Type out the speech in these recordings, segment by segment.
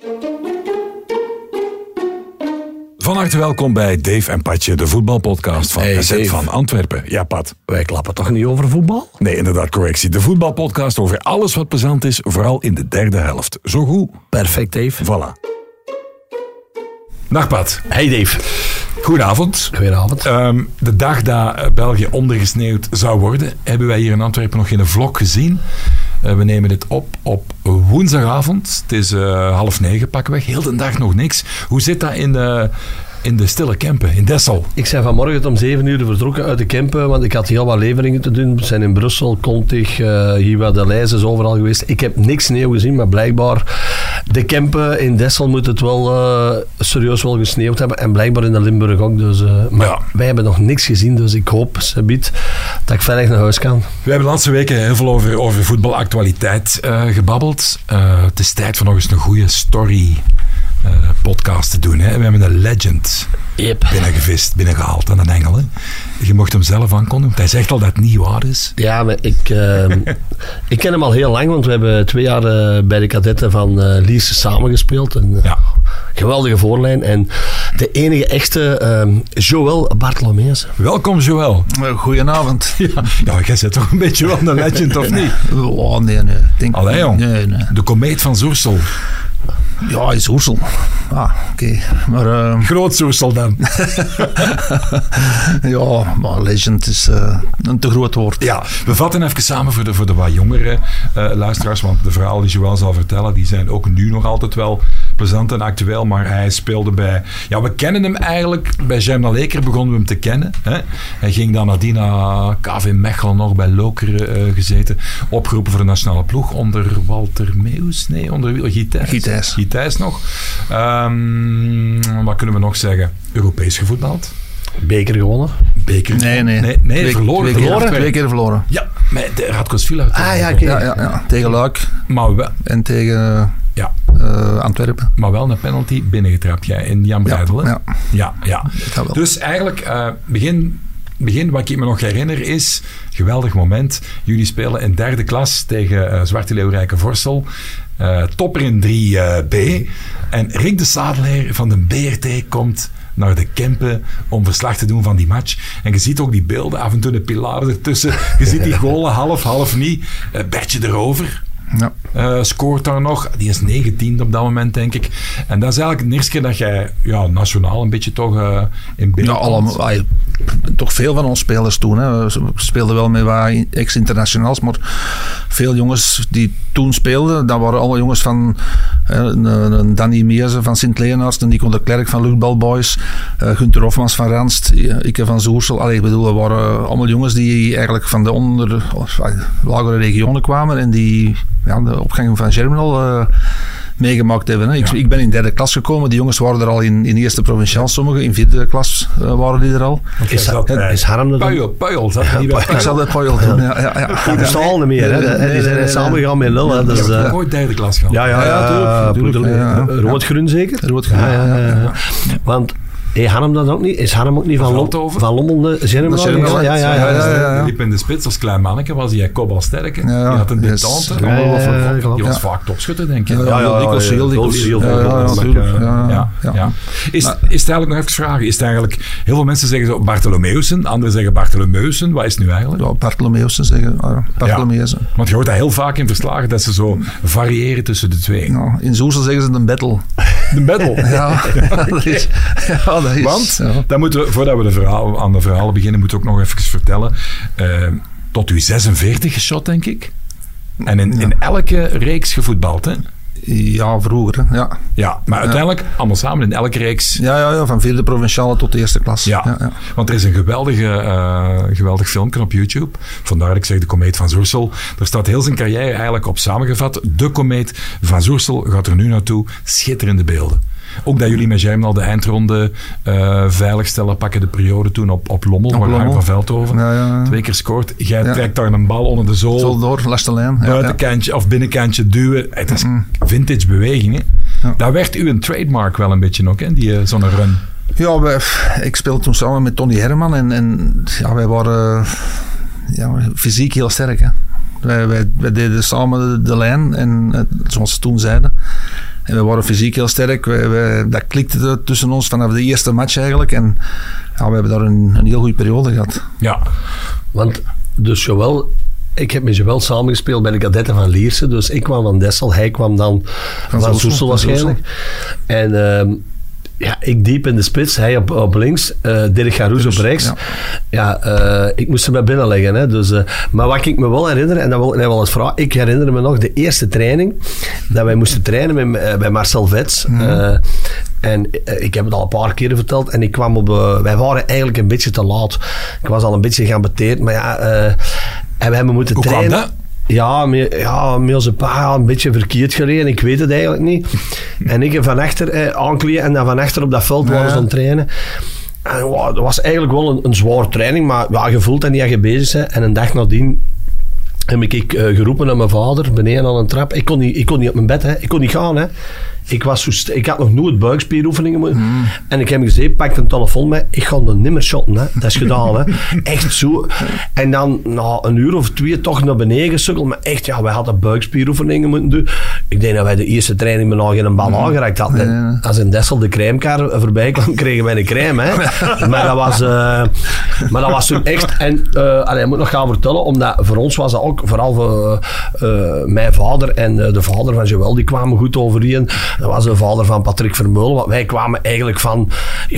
Van harte welkom bij Dave en Patje, de voetbalpodcast van SZ van Antwerpen. Ja, Pat. Wij klappen toch niet over voetbal? Nee, inderdaad, correctie. De voetbalpodcast over alles wat plezant is, vooral in de derde helft. Zo goed. Perfect, Dave. Voilà. Dag, Pat. Hey, Dave. Goedenavond. Goedenavond. De dag dat België ondergesneeuwd zou worden, hebben wij hier in Antwerpen nog geen vlog gezien. We nemen dit op woensdagavond. Het is 8:30 pakweg. Heel de dag nog niks. Hoe zit dat in de stille Kempen, in Dessel? Ik ben vanmorgen om 7:00 vertrokken uit de Kempen, want ik had heel wat leveringen te doen. We zijn in Brussel, Kontig, hier wat de Leijs is overal geweest. Ik heb niks sneeuw gezien, maar blijkbaar de Kempen in Dessel moet het wel serieus wel gesneeuwd hebben. En blijkbaar in de Limburg ook. Dus, maar ja, wij hebben nog niks gezien, dus ik hoop, Sabiet, dat ik veilig naar huis kan. We hebben de laatste weken heel veel over voetbalactualiteit gebabbeld. Het is tijd voor nog eens een goede story podcast te doen. Hè. We hebben een legend binnengevist, binnengehaald aan een engel. Hè. Je mocht hem zelf aankondigen, want hij zegt al dat het niet waar is. Ja, maar ik ken hem al heel lang, want we hebben 2 jaar bij de kadetten van Lierse samengespeeld. Een geweldige voorlijn. En de enige echte Joël Bartolomeus. Welkom, Joël. Goedenavond. Ja, jij bent toch een beetje wel een legend, of niet? Oh, nee. Allee, jong. Nee. De komeet van Zoersel. Ja, is Oersel. Oké. Maar groot Zoersel dan. Ja, maar legend is een te groot woord. Ja, we vatten even samen voor de wat jongere luisteraars, want de verhalen die Joël zal vertellen, die zijn ook nu nog altijd wel plezant en actueel, maar hij speelde bij... Ja, we kennen hem eigenlijk. Bij Germinal Leker begonnen we hem te kennen. Hè. Hij ging dan nadien naar KV Mechelen, nog bij Lokeren gezeten. Opgeroepen voor de nationale ploeg onder Walter Meeuws. Nee, onder Gitijs nog. Wat kunnen we nog zeggen? Europees gevoetbald. Beker gewonnen? Nee, verloren. 2 keer verloren. Ja, met de Radkos Villa. Ja, tegen Luik. Maar wel. En tegen Antwerpen. Maar wel een penalty binnengetrapt, jij, in Jan Breidel. Ja. Dus eigenlijk, begin wat ik me nog herinner is, geweldig moment, jullie spelen in 3e klas tegen Zwarte Leeuw Rijkenvorsel. Topper in 3B. En Rick de Sadelaar van de BRT komt naar de Kempen om verslag te doen van die match. En je ziet ook die beelden, af en toe de pilaren ertussen. Je ziet die golen, half niet. Bertje erover. Ja. Scoort daar nog. Die is 19 op dat moment, denk ik. En dat is eigenlijk de eerste keer dat jij nationaal een beetje toch in beeld komt. Toch veel van ons spelers toen. Hè. We speelden wel met wat ex-internationaals, maar veel jongens die toen speelden, dat waren allemaal jongens van een Danny Meersen van Sint-Leonaars, een Nico de Klerk van Luchtball Boys, Gunther Hofmans van Ranst, ik van Zoersel. Ik bedoel, we waren allemaal jongens die eigenlijk van de lagere regionen kwamen en die de opgang van Germinal meegemaakt hebben. Hè. Ik ben in 3e klas gekomen. Die jongens waren er al in eerste provinciaal. Sommigen in 4e klas waren die er al. Is Harm dat dan? Puil zat er niet bij. Ik zat bij Puil doen. Ja. Die bestaan al niet meer. Hè. Die zijn samen gegaan met Lul. Dat is ooit 3e klas gaan. Ja, rood-groen zeker? Rood-groen, ja. Want... Harm dat ook niet? Is Harm ook niet van Lommel Germinal? Ja. Liep in de spits als klein manneke, was hij kopbalsterk. Die had een detente. Die was vaak topschutter, denk ik. Is het eigenlijk nog even vragen? Is het eigenlijk, heel veel mensen zeggen zo Bartolomeeusen, anderen zeggen Bartolomeusen. Wat is het nu eigenlijk? Ja, Bartolomeusen zeggen. Bartolomeusen. Want je hoort dat heel vaak in verslagen, dat ze zo variëren tussen de twee. In Zoersel zeggen ze een battle. De battle? Ja, dat is... Want, dan moeten we, voordat we aan de verhalen beginnen, moeten we ook nog even vertellen. Tot u 46 geschot, denk ik. En in elke reeks gevoetbald, hè? Ja, vroeger. Ja, maar uiteindelijk allemaal samen in elke reeks. Ja, van 4e provinciale tot 1e klas. Ja. Want er is een geweldig filmpje op YouTube. Vandaar dat ik zeg de komeet van Zoersel. Daar staat heel zijn carrière eigenlijk op samengevat. De komeet van Zoersel gaat er nu naartoe. Schitterende beelden. Ook dat jullie met Germinal de eindronde veiligstellen, pakken de periode toen op Lommel, waar Harm van Veldhoven 2 keer scoort. Jij trekt daar een bal onder de zool. Zo door, langs de lijn. Buitenkantje of binnenkantje duwen. Het is vintage beweging. Hè? Ja. Dat werd uw trademark wel een beetje ook, hè? Zo'n run. Ja, ik speelde toen samen met Tony Herman en wij waren fysiek heel sterk. Hè. Wij deden samen de lijn en zoals ze toen zeiden. En we waren fysiek heel sterk. Dat klikte tussen ons vanaf de eerste match eigenlijk. En we hebben daar een heel goede periode gehad. Ja. Want dus Joël... Ik heb met Joël samengespeeld bij de kadetten van Lierse. Dus ik kwam van Dessel, hij kwam dan van Soestel waarschijnlijk. En ik diep in de spits, hij op links, Dirk Garoes op rechts. Ik moest hem bij binnen leggen. Hè, dus, maar wat ik me wel herinner, en dat wil ik wel eens vragen, ik herinner me nog de eerste training, dat wij moesten trainen bij Marcel Vets. En ik heb het al een paar keren verteld. En ik kwam wij waren eigenlijk een beetje te laat. Ik was al een beetje gaan beteerd, maar en we hebben moeten trainen. Hoe kwam dat? Ja, met onze pa een beetje verkeerd gereden. Ik weet het eigenlijk niet. En ik van achter aankleden en dan van achter op dat veld waren ze aan het trainen. En dat was eigenlijk wel een zware training, maar je voelt dat niet als je bezig bent. En een dag nadien heb ik geroepen naar mijn vader beneden aan een trap. Ik kon niet op mijn bed, hè. Ik kon niet gaan. Hè. Ik had nog nooit buikspieroefeningen moeten. En ik heb gezegd, pak een telefoon mee. Ik ga er niet meer shotten. Hè. Dat is gedaan. Hè. Echt zo. En dan na een uur of 2 toch naar beneden gesukkeld. Maar echt, wij hadden buikspieroefeningen moeten doen. Ik denk dat wij de eerste training nog geen bal aangeraakt hadden. Als in Dessel de crèmekar voorbij kwam, kregen wij een crème. Hè. Maar dat was toen echt... En ik moet nog gaan vertellen, omdat voor ons was dat ook, vooral voor mijn vader en de vader van Joël, die kwamen goed overeen. Dat was de vader van Patrick Vermeulen. Want wij kwamen eigenlijk van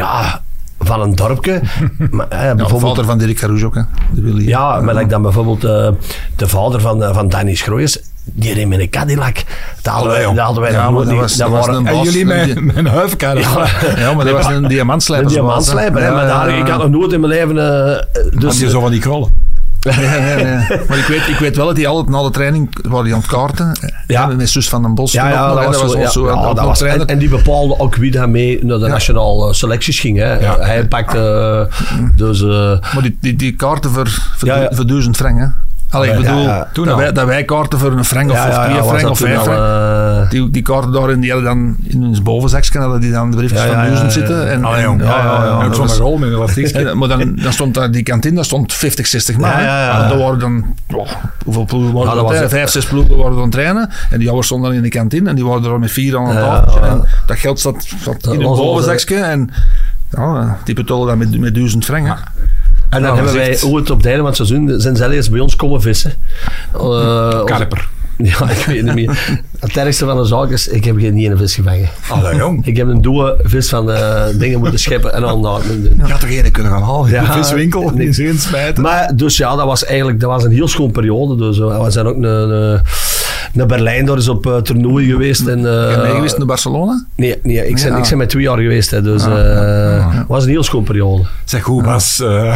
een dorpje. Maar, de vader van Dirk Garoes ook. Hè. Maar dan bijvoorbeeld de vader van Danny Schroeijers. Die reed met een Cadillac. Dat hadden wij nog nooit. En jullie met een huifkar. Ja, maar dat was een diamantslijper. Een diamantslijper. Ik had nog nooit in mijn leven... Had je zo van die krollen? Nee. Maar ik weet wel dat hij altijd na de training waren die aan het kaarten. Met Sus van den Bos. Dat was en die bepaalde ook wie daarmee naar de nationale selecties ging. Hè. Hij pakte... Maar die kaarten voor 1000 frank, hè. Allee, ik bedoel, dat wij kaarten voor een frank of 2 frank of 5 frank. Die kaarten daarin, die hadden dan in ons bovenzakje, hadden die dan de briefjes van 1000 zitten. Ook zo'n rol met elastiek. Maar dan stond die kantine, daar stond 50, 60 man. Dat waren dan, hoeveel ploegen waren er? 5, 6 ploegen waren dan trainen. En die ouders stonden dan in de kantine en die waren er met 4 aan het tafel. En dat geld zat in hun bovenzakje. En die betalen dan met 1000 frank. En dan hebben wij ooit op het einde van het seizoen zijn ze eens bij ons komen vissen. Karper. Ja, ik weet niet meer. Het ergste van de zaak is, ik heb niet een vis gevangen. Jong. Ik heb een dode vis van dingen moeten scheppen en dan doen. Je had toch één kunnen gaan halen in de viswinkel? Niks erin smijten. Maar dus dat was een heel schoon periode. Dus we zijn ook naar Berlijn, daar is op toernooi geweest. En, ben je geweest naar Barcelona? Nee, ik ben met 2 jaar geweest. Hè, dus het was een heel schoon periode. Zeg, hoe was...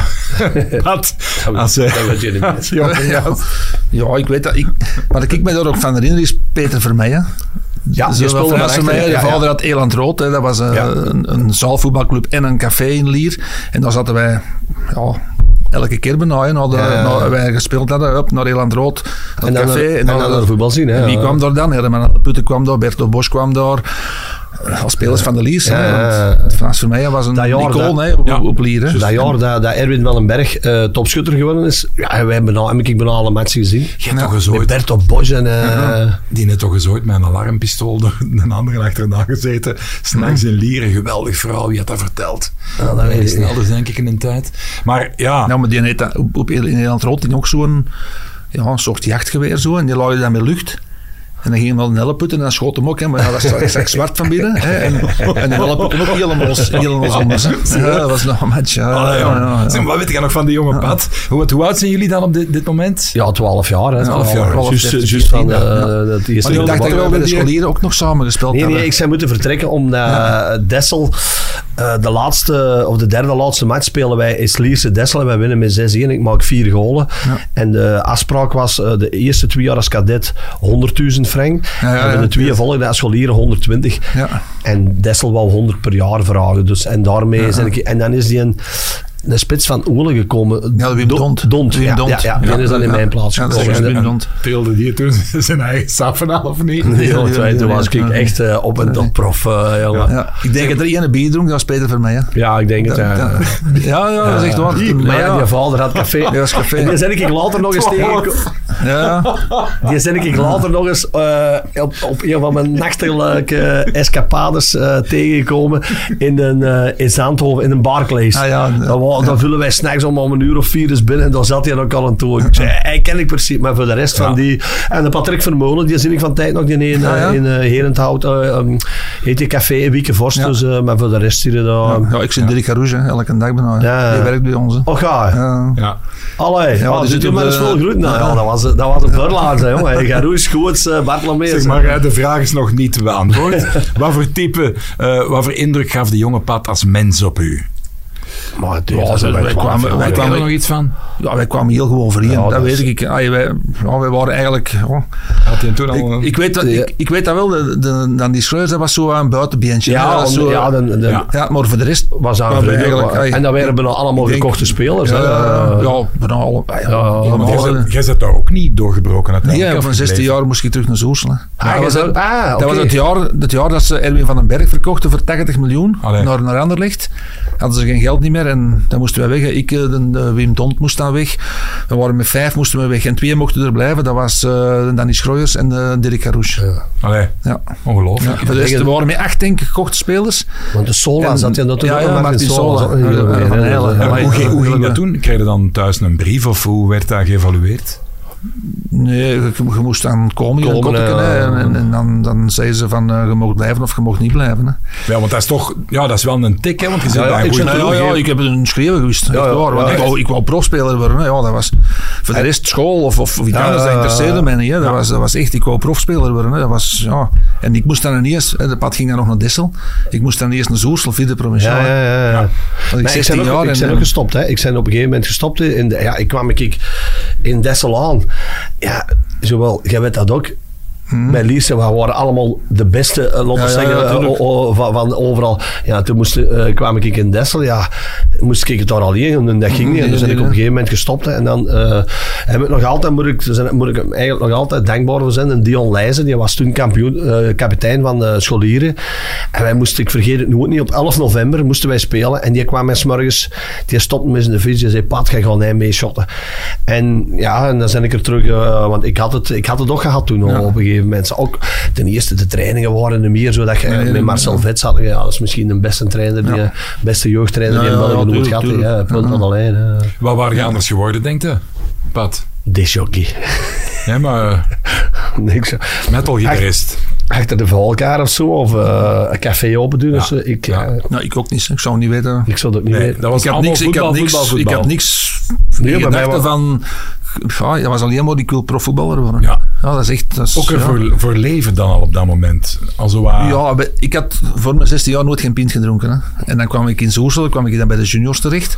Dat weet je niet meer. Ja, ik weet dat. Wat ik me daar ook van herinner is Peter Vermeijen. Ja, die speelde met Vermeijen. De vader had Eland Rood. Hè. Dat was een zaalvoetbalclub en een café in Lier. En daar zaten wij... elke keer bijna. Wij gespeeld hadden op naar Eland Rood, naar het café. En dan naar de voetbal zien. Hè, wie kwam daar dan? Herman Putten kwam daar, Berto Bosch kwam daar. Als spelers van de Liers. Frans Vermeijen was een icoon op Lier. Hè. Dat jaar dat Erwin Wellenberg topschutter geworden is, heb ik bijna alle matchen gezien. Je hebt toch gezooid. Met Berto Bosch en... Die heeft toch gezooid met een alarmpistool door een andere achterna gezeten. S'nachts in Lier, een geweldig verhaal. Wie had dat verteld? Dat weet ik niet. Dus denk ik in een tijd. Maar ja... Nou, maar die heeft in Nederland Rood ook zo'n soort jachtgeweer zo. En die laaide dan met lucht. En dan ging hij wel een helleputten en dan schoot hem ook. Hè, maar dat was straks zwart van binnen. Hè, en de helleputten ook helemaal anders. Dat was nog een match. Zeg, wat weet je nog van die jonge Pat? Hoe oud zijn jullie dan op dit moment? Ja, 12 jaar. Hè. 12 jaar. Juist van dat eerste. Maar ik dacht dat we bij de scholieren ook nog samen gespeeld hebben. Nee, ik zou moeten vertrekken omdat Dessel de derde laatste match spelen wij is Lierse Dessel en wij winnen met 6-1. Ik maak 4 golen. En de afspraak was de eerste 2 jaar als kadet 100.000 frank. En de 2 volgende als scholieren 120. Ja. En Dessel wou 100 per jaar vragen. Dus, en daarmee en dan is die een spits van Oele gekomen. Ja, Wim Dont. Wim Dont. Ja, die is dan in mijn plaats gekomen. Wim Dont. Trilde die toen zijn eigen saffen of niet? Nee, toen was ik echt op en top prof, jongen. Ja, ik denk dat er één bier dronk, dat was Peter Vermeijen. Ja, ik denk het, Ja, dat is echt waar. Maar die vader had café. Ja, dat is café. En die ben ik later nog eens tegengekomen. Ja. Die ben ik later nog eens op een van mijn nachtelijke escapades tegengekomen in Zandhoven, in een Barclays. Dan vullen wij s'nachts om 1:04 eens binnen en dan zat hij ook al aan toe. Ik zei, hij ken ik precies, maar voor de rest van die... En de Patrick Vermeulen, die zie ik van tijd nog in Herenthout, heet die café, Wiekenvorst, dus, maar voor de rest zie je daar... Ja, ik zie Dirk Carouge, elke dag bijna. Die werkt bij ons. Och ja. Allee, die zit maar eens veel groeten. Dat was een verlaat, jongen. Carouge, Goots, Bartolomee. Zeg maar, de vraag is nog niet beantwoord. Wat voor type, wat voor indruk gaf de jonge Pat als mens op u? Maar wij kwamen er nog iets van? Ja, wij kwamen heel gewoon overeen. Dat weet ik. Wij waren eigenlijk... Had hij toen al ik weet dat wel. Dan die Schreus, dat was zo een buitenbeentje. Ja, maar voor de rest was dat eigenlijk... En dat waren bijna allemaal gekochte spelers. Bijna alle. Jij zit daar ook niet doorgebroken uiteindelijk. Nee, van 16 jaar moest ik terug naar Zoerselen. Dat was het jaar dat ze Erwin van den Berg verkochten voor 80 miljoen naar Anderlecht. Hadden ze geen geld niet meer en dan moesten wij weg. Ik, Wim Dont moest dan weg. We waren met 5 moesten we weg en 2 mochten er blijven. Dat was Danny Schroijers en Dirk Carouche. Ja. Ongelooflijk. Ja, we waren met 8 denk ik gekochte spelers. Want de Sola zat je natuurlijk ook. Martin Sola. Hoe ging dat toen? Kreeg je dan thuis een brief of hoe werd dat geëvalueerd? Nee, je moest dan komen en dan zeiden ze van je mag blijven of je mag niet blijven. Hè. Ja, want dat is toch, dat is wel een tik, hè, want je zit bij een goede ik heb het een schreeuwen gewist. Ik wou profspeler worden. Hè. Ja, dat was voor de rest school of iets anders, dat interesseerde mij niet. Hè. Dat was echt, ik wou profspeler worden. Hè. Dat was, en ik moest dan ineens, de pad ging dan nog naar Dessel, ik moest dan eerst naar Zoersel, vierde provinciaal. Ik ben ook gestopt. Hè. Ik ben op een gegeven moment gestopt. Ik kwam in Dessel aan. Ja, zowel, jij weet dat ook. Bij Lierse, we waren allemaal de beste, van overal. Ja, toen kwam ik in Dessel, moest ik het daar alleen en dat ging niet. En dus ben ik op een gegeven moment gestopt. En dan heb ik nog altijd, moet ik eigenlijk nog altijd dankbaar voor zijn. En Dion Leijzen, die was toen kapitein van de scholieren. En wij moesten, ik vergeet het nooit niet, op 11 november moesten wij spelen. En die kwam mij 's morgens, die stopte me in de fiets. Die zei, Pat, ga gewoon mee shotten. En dan ben ik er terug, want ik had het ook gehad toen op een gegeven moment. Mensen ook ten eerste de trainingen waren er meer zodat je met Marcel Vet zat. Ja, dat is misschien de beste trainer, de beste jeugdtrainer die in België nooit gehad. Punt van alleen. Wat waren je anders geworden, denk je, Pat? Disjockey. Nee, maar niks. Metalgitarist. Achter de valkaar of zo, of een café open doen. Dus, ik ook niet. Ik zou niet weten. Ik zou het ook niet weten. Dat was ik had niks van... dat was alleen maar, ik wil profvoetballer worden. Ja, dat is echt... Dat is, ook voor leven dan al op dat moment. Ja, ik had voor mijn 16 jaar nooit geen pint gedronken. Hè. En dan kwam ik in Zoersel, kwam ik dan bij de juniors terecht.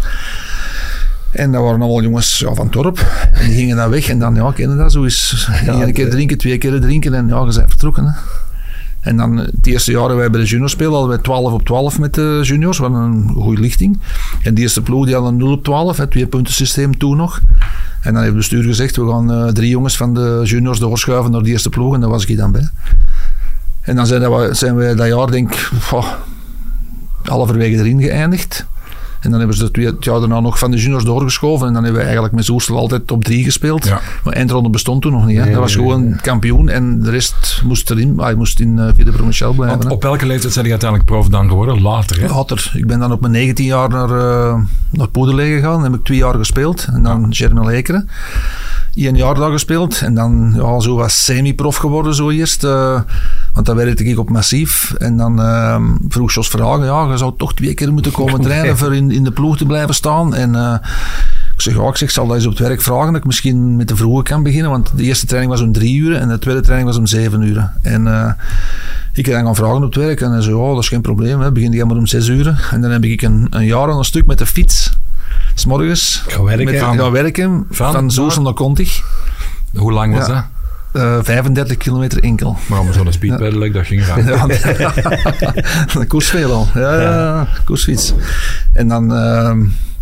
En dat waren allemaal jongens van het dorp. En die gingen dan weg. En dan, kennen dat zo is. Een keer drinken, 2 keer drinken. En je bent vertrokken. Hè. En dan het eerste jaar dat wij bij de juniors speelden, hadden wij 12 op 12 met de juniors. Wat een goede lichting. En de eerste ploeg die had een 0 op 12. Het 2-puntensysteem toen nog. En dan heeft het bestuur gezegd, we gaan 3 jongens van de juniors doorschuiven naar de eerste ploeg. En daar was ik dan bij. En dan zijn wij dat jaar, denk ik, halverwege erin geëindigd. En dan hebben ze het jaar daarna nog van de juniors doorgeschoven. En dan hebben we eigenlijk met Zoersel altijd op 3 gespeeld. Ja. Maar eindronde bestond toen nog niet. Hè. Dat was gewoon kampioen. En de rest moest erin. Hij moest in vierde provinciaal blijven. Want op welke leeftijd zijn je uiteindelijk prof dan geworden? Later, hè? Later. Ik ben dan op mijn 19 jaar naar Poederlee gegaan. Dan heb ik 2 jaar gespeeld. En dan Germinal Ekeren. 1 jaar daar gespeeld. En dan zo was semi-prof geworden zo eerst. Want dan werkte ik op Massief. En dan vroeg Jos Verhagen, je zou toch 2 keer moeten komen trainen voor in de ploeg te blijven staan. En ik zal dat eens op het werk vragen, dat ik misschien met de vroege kan beginnen. Want de eerste training was om 3 uur en de tweede training was om 7 uur. En ik heb dan gaan vragen op het werk. En hij zei, dat is geen probleem, hè. Begin jij maar om 6 uur. En dan heb ik een jaar aan een stuk met de fiets. 's morgens gaan werken van Zoersel naar Kontig. Hoe lang was dat? 35 kilometer enkel. Maar met zo'n speedpedal, dat ging eraan. Dat kost veel al. Ja, koersfiets. En dan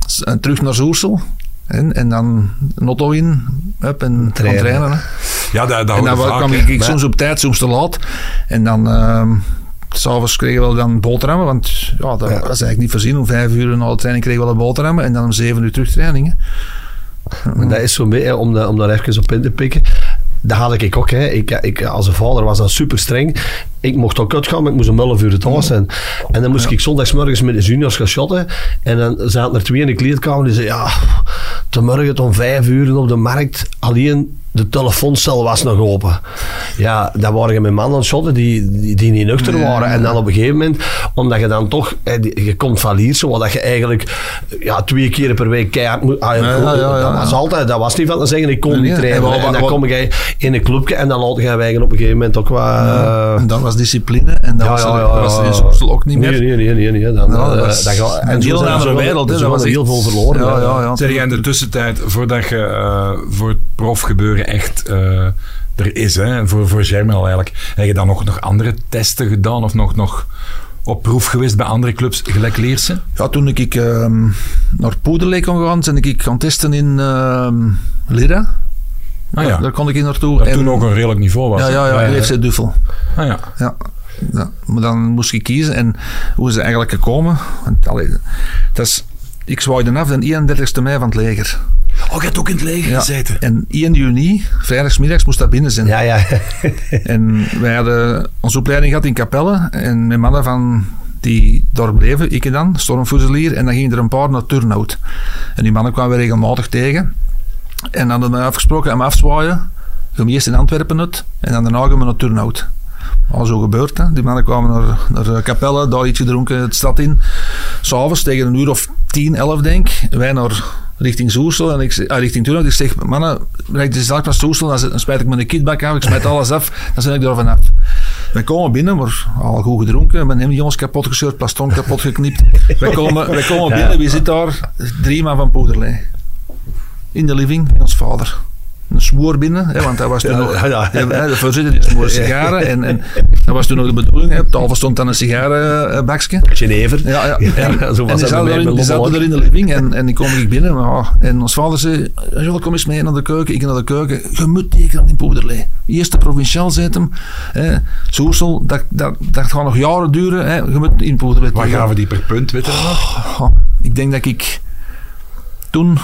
terug naar Zoersel. En dan een auto in en trainen. Hè. Ja, dat en dan kwam ik soms op tijd, soms te laat. En dan... s'avonds kregen we dan boterhammen, want dat was eigenlijk niet voorzien. Om 5 uur na de training kregen we wel boterhammen en dan om 7 uur terug trainingen. Maar dat is zo mee, om daar even op in te pikken. Dat had ik ook. Hè. Ik als een vader was dat super streng. Ik mocht ook uitgaan, maar ik moest om 11 uur thuis zijn. En dan moest ik zondagsmorgens met de juniors gaan shotten. En dan zaten er 2 in de kleedkamer die zeiden, vanmorgen om 5 uur op de markt, alleen de telefooncel was nog open. Ja, dan waren je met mannen aan het shotten die niet nuchter waren. En dan op een gegeven moment, omdat je dan toch, je komt van Lierse, wat je eigenlijk 2 keer per week keihard moet. Dat was niet van te zeggen, ik kon niet trainen. En dan kom je in een clubje en dan laat je op een gegeven moment ook wat... en dat was discipline en dat was in Zoersel ook niet meer. Nee. En heel andere wereld. Er was heel veel verloren. Zeg je in de tussentijd, voordat je voor het profgebeuren echt er is, hè, voor Germinal eigenlijk, heb je dan nog andere testen gedaan of nog op proef geweest bij andere clubs, gelijk Lierse? Ja, toen ik naar Poederlee kon gaan, ben ik gaan testen in Lira. Daar kon ik in naartoe. Dat toen ook een redelijk niveau was. Ja, FC Duffel. Ja. Maar dan moest ik kiezen en hoe is het eigenlijk gekomen? Want, ik zwaaide af de 31ste mei van het leger. Je hebt ook in het leger gezeten. En 1 juni, vrijdagsmiddags, moest dat binnen zijn. Ja. En wij hadden onze opleiding gehad in Capelle. En mijn mannen van die daar bleven, ik dan, stormfuselier. En dan gingen er een paar naar Turnhout. En die mannen kwamen we regelmatig tegen. En dan hadden we afgesproken aan afzwaaien. Gaan we eerst in Antwerpen uit. En dan daarna gaan we naar Turnhout. Al zo gebeurd. Hè. Die mannen kwamen naar Capelle, daar iets gedronken, het stad in. 'S'avonds tegen een uur of 10, 11 denk. Wij naar richting Zoersel en richting Turnhout. Ik zeg, mannen, rijd je straks naar Zoersel, dan smijt ik mijn kitbak af, ik smijt alles af, dan ben ik er vanaf. Wij komen binnen, maar al goed gedronken. We hebben jongens kapot gescheurd, plaston kapot geknipt. Wij komen binnen, wie zit daar? 3 man van Poederlee. In de living, met ons vader. Een smoor binnen, hè, want dat was toen nog... De voorzitter die smoor sigaren. En dat was toen nog de bedoeling. Hè. Op tafel stond dan een sigarenbakje. Genever. Ja. En die zaten er in de living. En die kom ik binnen. En ons vader zei, Joel, kom eens mee naar de keuken. Ik naar de keuken. Je moet tekenen in Poederlee. Eerste provinciaal zet hem. Zoersel, dat gaat nog jaren duren. Hè. Je moet in Poederlee tekenen. Waar gaven die per punt, weet je dat nog? Ik denk dat ik toen...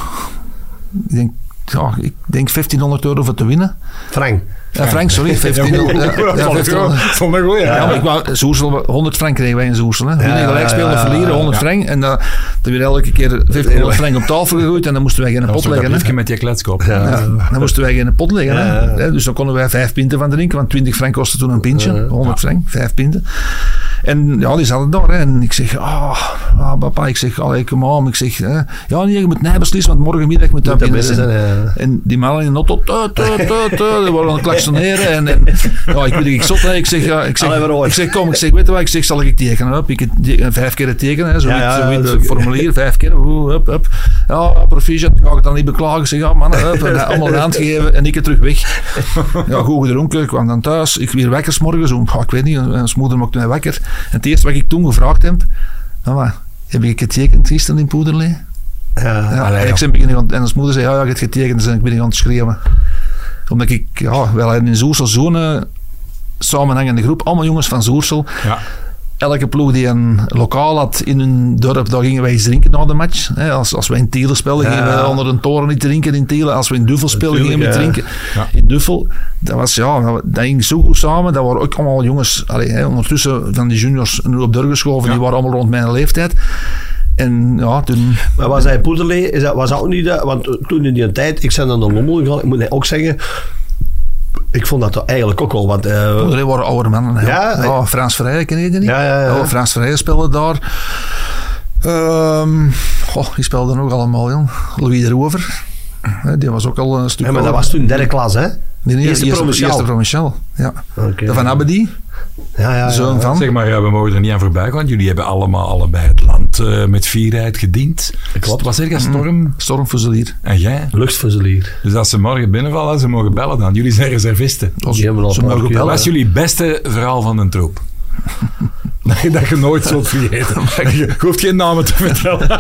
Ik denk €1500 voor te winnen. Frank, sorry. 1500. Vond ik goed, ja. Zoersel, 100 frank kregen wij in Zoersel. Winnen, gelijk spelen, verliezen, 100 frank. En dan weer elke keer 1500 frank op tafel gegooid. En dan moesten wij geen pot leggen. Een met je kletskop. Dan moesten wij geen pot leggen. Dus dan konden wij 5 pinten van drinken. Want 20 frank kostte toen een pintje. 100 frank, 5 pinten. En die zaten daar. En ik zeg, papa, ik zeg, kom aan. Ik zeg, nee, je moet niet beslissen, want morgenmiddag moet dat binnen zijn. En die mannen in de auto, die worden aan het klaksoneren. En ik zot. Ik zeg, kom, weet je wat, zal ik tekenen? Ik 5 keer tekenen, zoiets formulier, 5 keer. Hup. Ja, proficiat, ga ik het dan niet beklagen. Ik zeg, mannen, en allemaal een hand geven en ik er terug weg. Goed gedronken, ik kwam dan thuis. Ik weer wakker 's morgens, ik weet niet, en mijn moeder maakte mij wakker. En het eerste wat ik toen gevraagd heb, heb ik getekend gisteren in Poederlee? Ik zei beginnen, en als moeder zei, je hebt getekend, dus ik ben gaan schreeuwen. Omdat ik, wel in Zoersel zo'n samenhangende groep, allemaal jongens van Zoersel. Ja. Elke ploeg die een lokaal had in hun dorp, daar gingen wij eens drinken na de match. Als wij in Tielen speelden, gingen wij onder een toren niet drinken in Tielen. Als we in Duffel speelden, gingen we niet drinken. Ja. In Duffel, dat ging zo goed samen. Dat waren ook allemaal jongens, ondertussen van die juniors nu op deur geschoven, die waren allemaal rond mijn leeftijd. En toen... Maar was hij Poederlee, was dat ook niet dat? Want toen in die tijd, ik ben aan de Lommel gegaan, ik moet ook zeggen, ik vond dat eigenlijk ook al, want... Poederlee waren oude mannen. Frans Verheijen, ken je die niet? Ja. Frans Verheijen speelde daar. Die speelde nog allemaal, jong. Louis de Rover. Die was ook al een stuk... Ja, maar dat was toen derde klas, hè? Eerste provinciaal. Ja. Okay. De Van Abedi. Ja. Zoon van. Zeg maar, we mogen er niet aan voorbij gaan. Jullie hebben allebei het land met fierheid gediend. Klopt. Was er stormfuselier. En jij? Luchtfuselier. Dus als ze morgen binnenvallen, ze mogen bellen dan. Jullie zijn reservisten. Ze mogen bellen. Wat is jullie beste verhaal van een troep? Dat je nooit zult vergeten. Je hoeft geen namen te vertellen.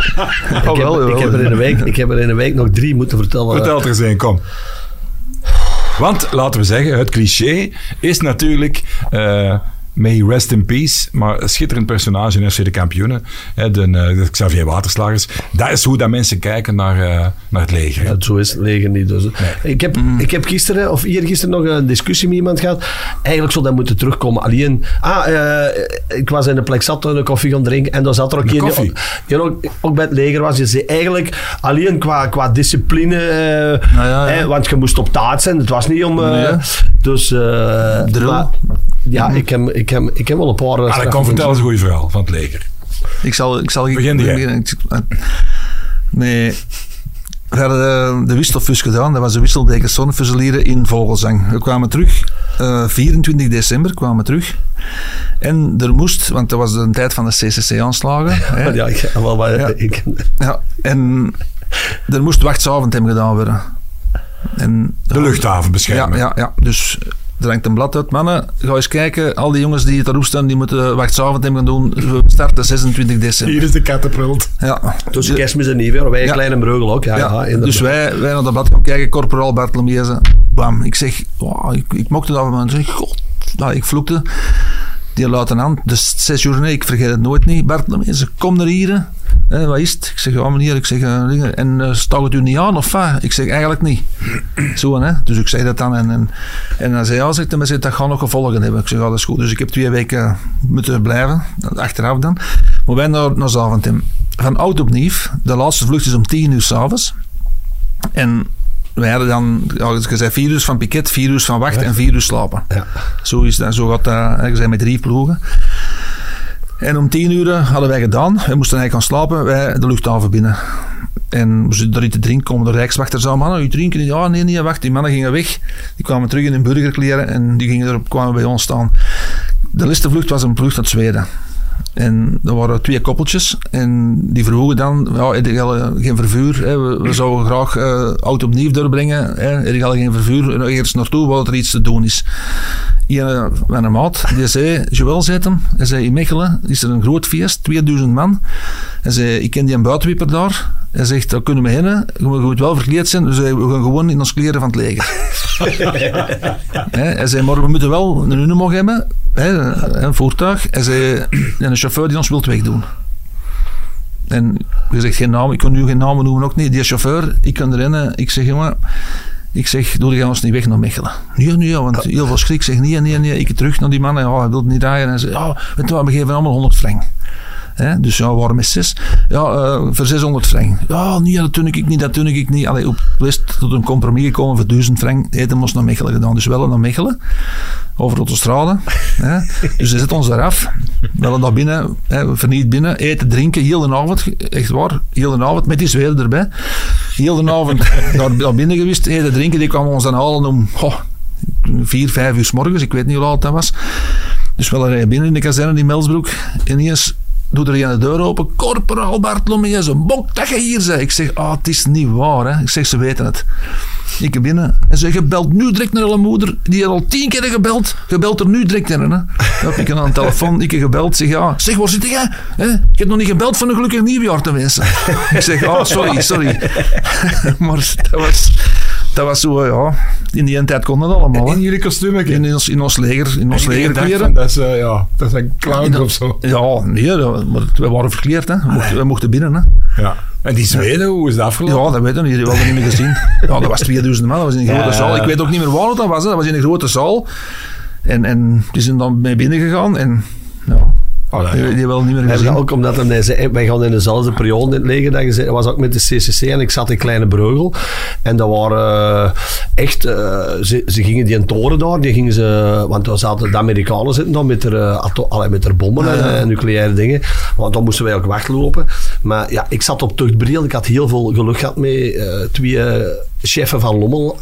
Ik heb er in een week nog 3 moeten vertellen. Vertel er eens een, kom. Want, laten we zeggen, het cliché is natuurlijk... may he rest in peace, maar een schitterend personage in FC de Kampioenen. De Xavier Waterslagers. Dat is hoe dat mensen kijken naar het leger. Ja, zo is het leger niet. Dus. Nee. Ik heb gisteren, of eergisteren nog een discussie met iemand gehad. Eigenlijk zou dat moeten terugkomen. Alleen, ik was in een plek zat, een koffie gaan drinken, en dan zat er ook een ook bij het leger was. Je zei eigenlijk, alleen qua discipline, want je moest op taart zijn. Het was niet om... Dus... Ik heb wel een paar... Ik kan vertellen, is een goed verhaal van het leger. Ik zal begin jij. Nee, we hadden de wisselfus gedaan. Dat was de wisselbeker Zonnefuzzelieren in Vogelzang. We kwamen terug, 24 december kwamen we terug. En er moest, want dat was de tijd van de CCC-aanslagen. En er moest wachtsavond hebben gedaan worden. En de luchthaven beschermen. Ja, dus... Er hangt een blad uit. Mannen, ga eens kijken. Al die jongens die het erop staan, die moeten wachtsavond hebben gaan doen. We starten 26 december. Hier is de kattenprult. Ja. Tussen kerstmis en nieuwjaar. Wij een kleine breugel ook. Dus wij naar dat blad gaan kijken. Corporaal Bartolomeus. Bam. Ik zeg, ik mokte dat van me. God, ik vloekte. Die luitenant, dus 6 uur, ik vergeet het nooit niet. Bartolomeus, kom naar hier. Wat is het? Ik zeg, meneer, en staat het u niet aan of wat? Ik zeg, eigenlijk niet. Zo, hè. Dus ik zei dat dan. En hij zei, dat gaat nog gevolgen hebben. Ik zeg, dat is goed. Dus ik heb 2 weken moeten blijven. Achteraf dan. Maar wij naar Zaventem. Van oud op nieuw. De laatste vlucht is om 10 uur 's avonds. En wij hadden dan, je zei 4 uur van piket, 4 uur van wacht en 4 uur slapen. Ja. Zo gaat dat. Je zei met 3 ploegen. En om 10 uur hadden wij gedaan. We moesten eigenlijk gaan slapen. Wij de luchthaven binnen. En we zitten er te drinken. Komen de rijkswachters aan. Mannen, u drinken? Ja, nee, wacht. Die mannen gingen weg. Die kwamen terug in hun burgerkleren. En die kwamen bij ons staan. De laatste vlucht was een vlucht uit Zweden. En er waren 2 koppeltjes. En die vroegen dan, heb je geen vervuur? Hè? We zouden graag oud opnieuw doorbrengen. Hè? Heb je geen vervuur? Eerst naartoe, wat er iets te doen is. Een van een maat, die zei, Joël zei hem, hij zei, in Mechelen is er een groot feest, 2000 man. Hij zei, ik ken die een buitenwipper daar. Hij zegt, daar kunnen we heen, je moet wel verkleed zijn, dus we gaan gewoon in ons kleren van het leger. Hij zei, maar we moeten wel een uniform hebben, een voertuig. Hij zei, en een chauffeur die ons wilt wegdoen. En je zegt geen naam, ik kan nu geen namen noemen ook niet. Die chauffeur, ik kan erin, ik zeg, jongen, doe die ons niet weg naar Mechelen. Nee, want heel veel schrik. Ik zeg, nee. Ik terug naar die man. Hij wil niet draaien. En hij zei, weet je wat, we geven allemaal 100 frank. Dus we waren met 6. Voor 600 frank. Nee, dat doe ik niet. Allee, op West tot een compromis gekomen voor 1000 frank. Eten moest naar Mechelen gedaan. Dus wel naar Mechelen. Over autostrade. Dus ze zetten ons daaraf. Wel naar binnen. Verniet binnen. Eten, drinken. Heel de avond. Echt waar. Heel de avond. Met die Zweden erbij. Heel de avond naar binnen geweest. Eten, drinken. Die kwamen ons dan halen om 4, 5 uur 's morgens. Ik weet niet hoe laat dat was. Dus wel rijden binnen in de kazerne in Melsbroek. En ineens doet er de deur open. Corporaal Bartolomeus, een bok dat je hier zei. Ik zeg, het is niet waar. Hè. Ik zeg, ze weten het. Ik heb binnen. En ze gebeld nu direct naar hun moeder. Die had al 10 keer gebeld. Gebeld er nu direct naar hen. Dan heb ik aan de telefoon. Ik heb gebeld. Zeg, zeg, waar zit jij? Ik heb nog niet gebeld van een gelukkig nieuwjaar te wensen. Ik zeg, sorry. Maar dat was zo, in die tijd kon dat allemaal. In jullie kostuum? In ons legerkleren. Dat is een clown of zo. Ja, nee, maar we waren verkleerd. Hè. We mochten binnen. Hè. Ja. En die Zweden, hoe is dat afgelopen? Ja, dat weet ik niet. Die hadden we niet meer gezien. Ja, dat was 2000 man. Dat was in een grote zaal. Ik weet ook niet meer waar dat was. Hè. Dat was in een grote zaal. En die zijn dan mee binnen gegaan. En ja... Die wel niet meer gezien. Ook omdat hij zei, wij gaan in dezelfde periode in het leger. Dat was ook met de CCC en ik zat in Kleine Breugel. En dat waren echt... Ze gingen die een toren daar, die gingen ze... Want daar zaten de Amerikanen zitten dan met de bommen en nucleaire dingen. Want dan moesten wij ook weglopen. Maar ja, ik zat op Tuchtbreel. Ik had heel veel geluk gehad met 2 cheffen van Lommel.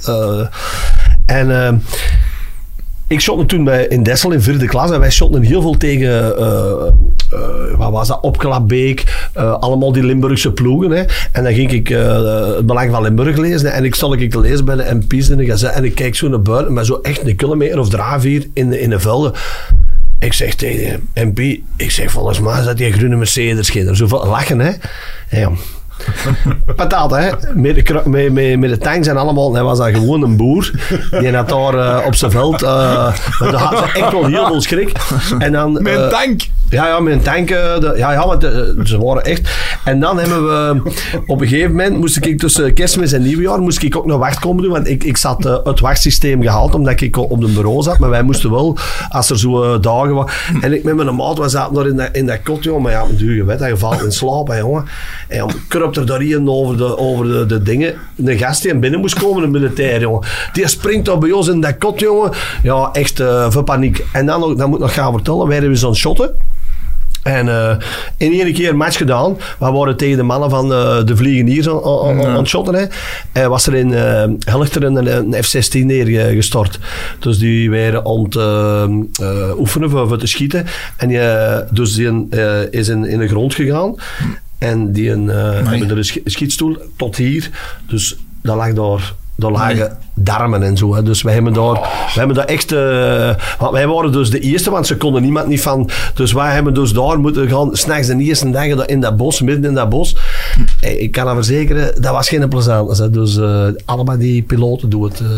Ik shotte toen in Dessel in 4e klas en wij shotten heel veel tegen, wat was dat, Opklapbeek, allemaal die Limburgse ploegen. Hè. En dan ging ik het belang van Limburg lezen en ik stond te lezen bij de MP's in de gazette en ik kijk zo naar buiten, maar zo echt een kilometer of 3, 4 in de velden. Ik zeg tegen MP, ik zeg volgens mij is dat die groene Mercedes geen. Zoveel lachen, hè. Ja. Patat, hè. Met de tanks en allemaal. Hij was daar gewoon een boer. Die had daar op zijn veld. Maar daar had echt wel heel veel schrik. En dan, met een tank? Ja, met een tank. Want ze waren echt. En dan hebben we op een gegeven moment moest ik tussen Kerstmis en Nieuwjaar moest ik ook nog wacht komen doen. Want ik zat het wachtsysteem gehaald omdat ik op de bureau zat. Maar wij moesten wel, als er zo dagen waren. En ik met mijn maat, we zaten nog in dat kot, jongen. Maar ja, je weet dat je valt in slaap, hè, jongen. En dan kruipt er daarin over de dingen. Een gast die binnen moest komen, een militair, jongen. Die springt daar bij ons in dat kot, jongen. Ja, echt voor paniek. En dan moet ik nog gaan vertellen, wij hebben zo'n shotten. En in één keer een match gedaan. We waren tegen de mannen van de Vliegeniers aan het shotten. Hè. En was er in Helchter een F-16 neergestort. Dus die waren aan het oefenen voor te schieten. En dus die is in de grond gegaan. En die hebben er een schietstoel tot hier. Dus dat lag daar lagen darmen en zo. Hè. Dus wij hebben daar echt... want wij waren dus de eerste, want ze konden niemand niet van... Dus wij hebben dus daar moeten gaan, 's nachts de eerste dag in dat bos, midden in dat bos. Ik kan dat verzekeren, dat was geen plezant. Dus allemaal die piloten doen het.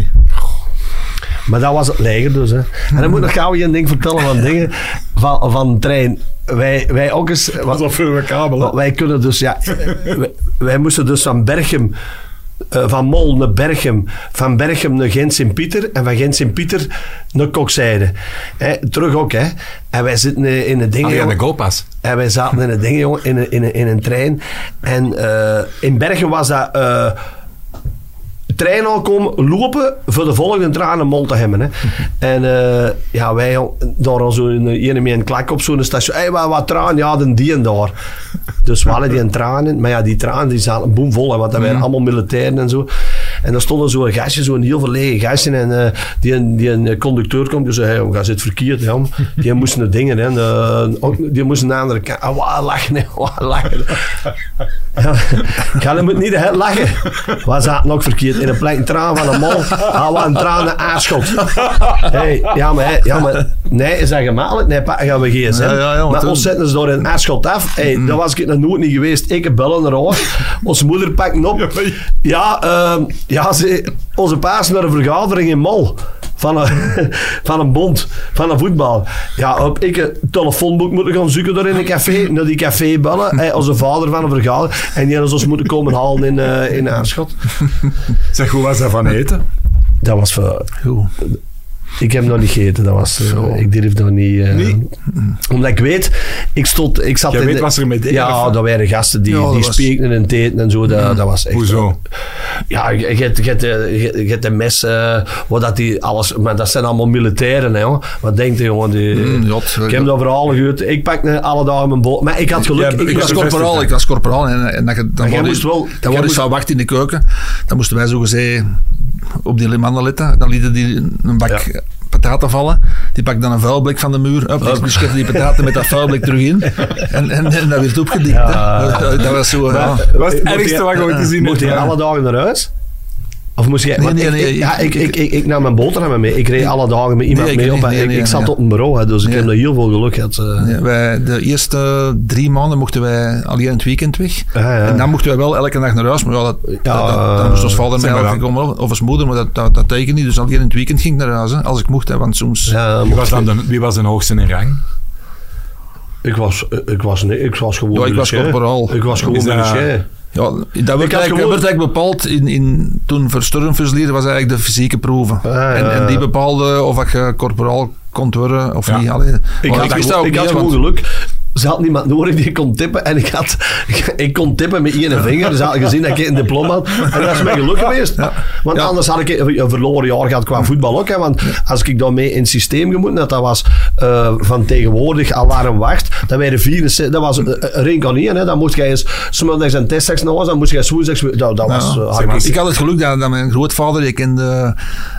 Maar dat was het leger dus. Hè. En dan moet ik nog gauw een ding vertellen van dingen van de trein. Wij ook eens... Dat was veel kabel. Wij kunnen dus... Ja, wij moesten dus van Berchem... van Mol naar Berchem, van Berchem naar Gent-Sint-Pieter en van Gent-Sint-Pieter naar Kokzijde. Terug ook, hè. En wij zitten in het ding. Ja, de GoPa's. En wij zaten in het ding, jongen, in een trein. En in Berchem was dat trein al komen lopen voor de volgende trein naar Mol te hebben. Hè. En wij daar al zo een klak op zo'n station. Hey, wat traan? Ja, die en daar. Dus we hadden die een tranen. Maar ja, die tranen die zaten boomvol. Hè, want dat waren allemaal militairen en zo. En dan stond er zo'n gastje, zo'n heel verlegen gastje. En die een conducteur komt. Dus hij gaat zit verkeerd. Ja. Die moesten de dingen. Hè, die moesten aan de andere kant. Wat lachen. Ja, je moet niet lachen. We zaten ook verkeerd. In een plek een traan van een mol. Wat een traan een aarschot. Hey, ja, maar nee, is dat gemakkelijk? Nee, gaan we gsm. Maar ons zetten ze door een aarschot af. Hey, dat was ik nog nooit niet geweest. Ik bellen naar huis. Onze moeder pakt op. Onze paas naar een vergadering in Mol. Van een bond, van een voetbal. Ja, heb ik een telefoonboek moeten gaan zoeken door in een café. Naar die café bellen. Onze vader van een vergadering. En die hadden ons moeten komen halen in Aarschot. Zeg, hoe was dat van eten? Dat was voor... Ik heb nog niet gegeten. Dat was, ik durf nog niet... Omdat ik weet... Ik zat jij weet wat er mee deed? Ja, dat waren gasten die speekten en teten en zo. Dat was echt... Hoezo? Ja, je hebt een mes... wat dat die alles... Maar dat zijn allemaal militairen, hè, jongen. Wat denkt je, jongen? Ik heb dat verhalen gehoord. Ik pak alle dagen mijn boot. Maar ik had geluk. Ik was corporaal. En dan moest wel wachten in de keuken. Dan moesten wij zo gezegd op die limannen letten. Dan lieten die een bak pataten vallen. Die pakt dan een vuilblik van de muur. Die schudde die pataten met dat vuilblik terug in. En dat werd opgedikt. Ja. Dat was zo... Dat was het ergste wat ik ooit gezien heb. Mocht je alle dagen naar huis? Of moest jij... Nee. Ik nam mijn boterhammen mee. Ik reed alle dagen met iemand mee. Ik zat op een bureau, dus ik heb daar heel veel geluk gehad. De eerste 3 maanden mochten wij alleen in het weekend weg. En dan mochten wij wel elke dag naar huis. Maar dan moest ons vader mij elke komen of als moeder, maar dat teken niet. Dus alleen in het weekend ging ik naar huis, als ik mocht. Want soms... Wie was de hoogste in rang? Ik was gewoon... Ja, ik was corporaal. Ik was gewoon militair. Ja, dat werd eigenlijk bepaald toen voor Sturmfusilier was eigenlijk de fysieke proeven. En die bepaalde of je corporaal kon worden of niet. Allee, ik had gewoon geluk. Ze had niemand nodig die kon tippen. En ik kon tippen met 1 vinger. Ze hadden gezien dat ik een diploma had. En dat is mijn geluk geweest. Ja. Want anders had ik een verloren jaar gehad qua voetbal ook. Hè. Want als ik daarmee in het systeem gemoeten had, dat was van tegenwoordig alarm wacht. Dat waren 64. Dat was reincarneren. Dan moest jij eens zondags en testdags nog was. Dan moest jij woensdags. Dat was ik had het geluk dat mijn grootvader, ik kende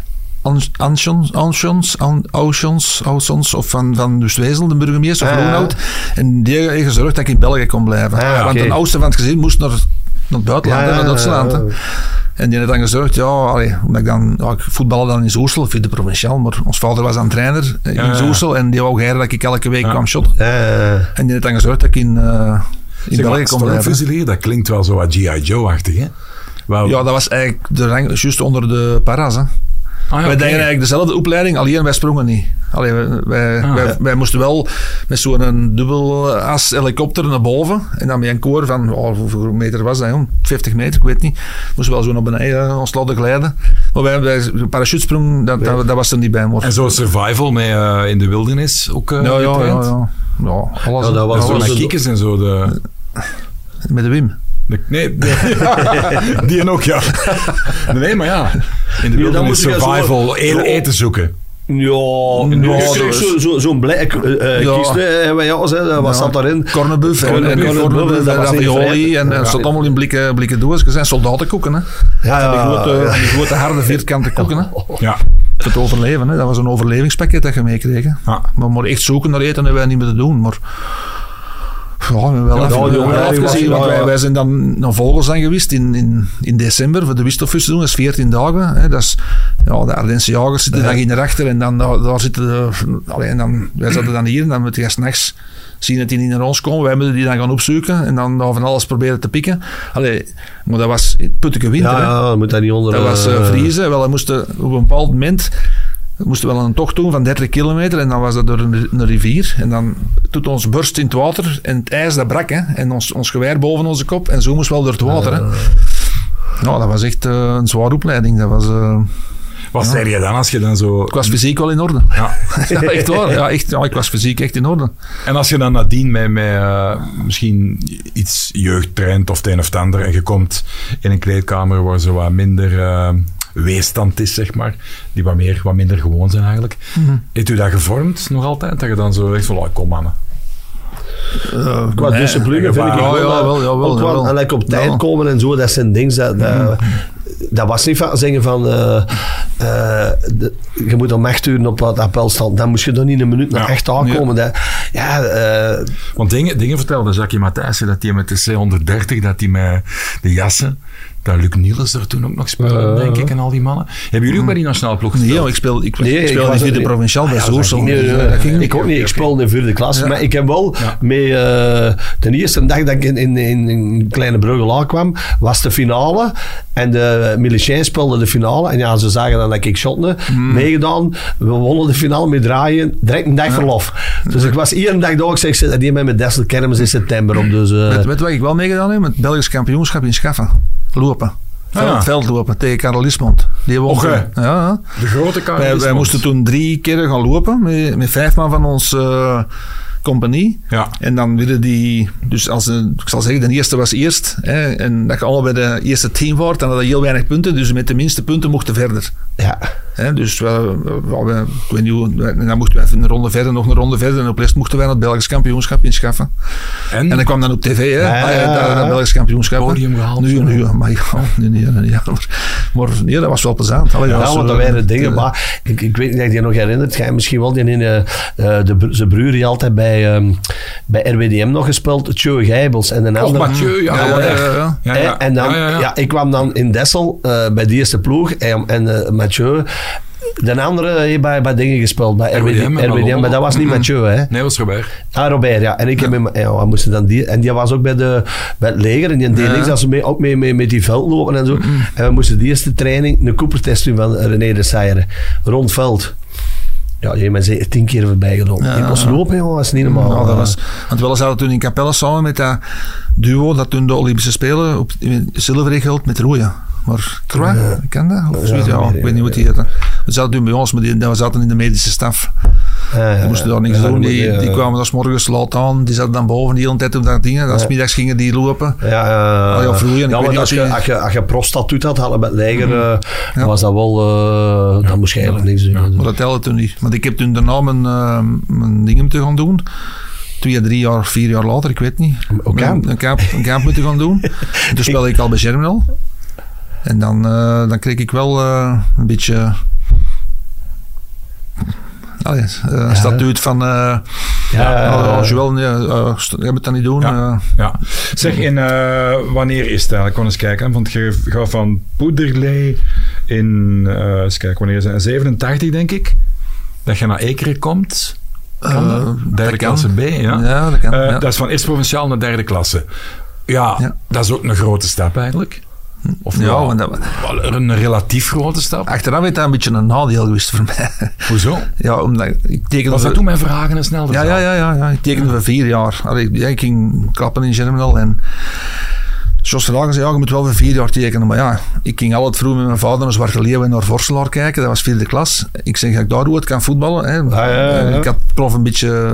Auschons of van Dustwezel, de burgemeester van Groenhout. En die heeft gezorgd dat ik in België kon blijven. Want de oudste van het gezin moest naar het buitenland, naar Duitsland. En die had dan gezorgd, omdat ik voetbalde dan in Zoersel, via de provinciaal, maar ons vader was dan trainer in Zoersel en die wou graag dat ik elke week kwam shotten. En die had dan gezorgd dat ik in België kon blijven. Fusilier, dat klinkt wel zo wat G.I. Joe-achtig, hè? Ja, dat was eigenlijk de rang juist onder de paras, hè. Wij deden eigenlijk dezelfde opleiding, alleen wij sprongen niet. Wij moesten wel met zo'n dubbelas helikopter naar boven en dan met een koor van, hoeveel meter was dat? 50 meter, ik weet niet. Moesten wel zo naar beneden ons laten glijden. Maar wij parachutesprong, dat was er niet bij. Maar. En zo survival met in de wildernis ook Ja, alles. Dat was zo met kikkers en zo. Met de Wim. Nee, die en ook, ja. Nee, maar ja. In de wildernis survival, eten zoeken. Zo'n blijk kisten, wat zat daarin? Cornebuff en ravioli en dat zat allemaal in blikken doosjes en soldatenkoeken. Hè. Die grote harde vierkante koeken. Hè. Ja. Het overleven, hè. Dat was een overlevingspakket dat je meekreeg. Ja. Maar echt zoeken naar eten hebben wij niet meer te doen. Maar we hebben wel afgezien, want wij zijn dan naar Vogelsang geweest in december voor de Wistofus te doen. Dat is 14 dagen. Hè. Dat is, de Ardense jagers zitten dan hier achter en dan daar zitten wij zaten dan hier en dan moet je 's nachts zien dat die niet naar ons komen. Wij moeten die dan gaan opzoeken en dan van alles proberen te pikken. Maar dat was putteke winter. Ja, moet dat niet onder. Dat was vriezen. Wel, we moesten op een bepaald moment. We moesten wel een tocht doen van 30 kilometer en dan was dat door een rivier. En dan doet ons borst in het water en het ijs dat brak. Hè, en ons geweer boven onze kop en zo moest wel door het water. Hè. Dat was echt een zware opleiding. Dat was... Wat zei je dan als je dan zo... Ik was fysiek wel in orde. Ja, echt waar. Ja, ik was fysiek echt in orde. En als je dan nadien met misschien iets jeugd traint of het een of het ander en je komt in een kleedkamer waar zo wat minder... weerstand is, zeg maar, die wat minder gewoon zijn eigenlijk. Heeft u dat gevormd nog altijd? Dat je dan zo echt van, kom mannen. Qua discipline vind ik wel. En like op tijd komen en zo, dat zijn dingen dat was niet van zeggen van je moet om 8 uur op dat appelstand, dan moest je dan niet een minuut naar echt aankomen. Want dingen vertelde Jackie Matthijssen dat hij met de C130, dat hij met de jassen, dat Luc Niels er toen ook nog speelde, denk ik, en al die mannen. Hebben jullie ook bij die nationale ploeg gespeeld? Nee, ik speel in vierde provinciaal bij Zoersel. Ik ook niet, ik speelde in vierde klas, maar ik heb wel mee, de eerste dag dat ik in Kleine Bruggel aankwam, was de finale en de Miliciens speelden de finale en ze zagen dan dat ik shotte, meegedaan, we wonnen de finale met draaien, direct een dag verlof. Dus ik was hier een dag door, ik zeg, die met mijn Dessel kermis in september op. Dus, weet wat ik wel meegedaan heb? Met het Belgisch kampioenschap in Schaffen. Lopen. Veldlopen tegen Karel Lismond. Die won. De grote Karel Lismond. Wij moesten toen 3 keer gaan lopen met 5 man van ons compagnie. Ja. En dan werden die... Dus ik zal zeggen, de eerste was eerst. Hè, en dat je allemaal bij de eerste team wordt, dan had je heel weinig punten. Dus met de minste punten mochten verder. Ja. Hè, dus ik weet niet hoe... En dan mochten we even nog een ronde verder. En op rest mochten wij naar het Belgisch kampioenschap inschaffen. En dat kwam dan op tv, hè. Dat Belgisch kampioenschap. Podium gehaald. Maar nee, dat was wel plezant. Want dat waren dingen. Maar ik weet niet of je je nog herinnert. Ga je misschien wel zijn broer die altijd bij RWDM nog gespeeld, Tjeu Gijbels. En een andere... Mathieu, En dan, ik kwam dan in Dessel bij de eerste ploeg en Mathieu. De andere heeft bij dingen gespeeld, bij RWDM, maar dat was niet Mathieu, hè? Nee, dat was Robert. Robert, ja. En ik heb we moesten dan die was ook bij het leger en die deed niks als ze ook mee met die veld lopen en zo. En we moesten de eerste training een Cooper-test doen van René de Seyre, rond veld. Ja, je bent 10 keer voorbij gelopen. Ik was lopen, jongen, was niet normaal. Want we zaten toen in Capelle samen met dat duo dat toen de Olympische Spelen op zilver heeft gehaald met roeien. Maar Croix, ken dat? Of ik weet niet hoe die heette. We zaten toen bij ons, maar we zaten in de medische staf. Die moesten daar niks doen. Die kwamen daar 's morgens laat aan. Die zaten dan boven de hele tijd op dat ding. Dan 's middags gingen die lopen. Vroeger. Als je prostatut had bij het leger, dan was dat wel... dan moest je eigenlijk niks doen. Maar dat telde toen niet. Want ik heb toen daarna mijn dingen te gaan doen. 2, 3 jaar, 4 jaar later, ik weet niet. Een kamp moeten gaan doen. En toen speelde ik al bij Germinal. En dan kreeg ik wel een beetje... statuut van Joël, je moet dat niet doen. Ja. Zeg, wanneer is het eigenlijk? Ik kon eens kijken. Want je gaat van Poederlei in, eens kijken, wanneer is het? 87, denk ik. Dat je naar Ekeren komt. Derde klasse B, ja. Ja, dat kan. Dat is van eerst provinciaal naar derde klasse. Ja, dat is ook een grote stap eigenlijk. Of een relatief grote stap. Achteraf is dat een beetje een nadeel geweest voor mij. Hoezo? Ja, omdat ik tekende... Was dat toen mijn vragen en snel? Ja. Ik tekende voor 4 jaar. Ik ging klappen in Germinal en... Jos Verhagen zei, je moet wel voor 4 jaar tekenen. Maar ja, ik ging altijd vroeg met mijn vader naar Zwarte Leeuw en naar Vorselaar kijken. Dat was 4e klas. Ik zeg, ga ik daar ooit kan voetballen? Hè? Ik had prof een beetje...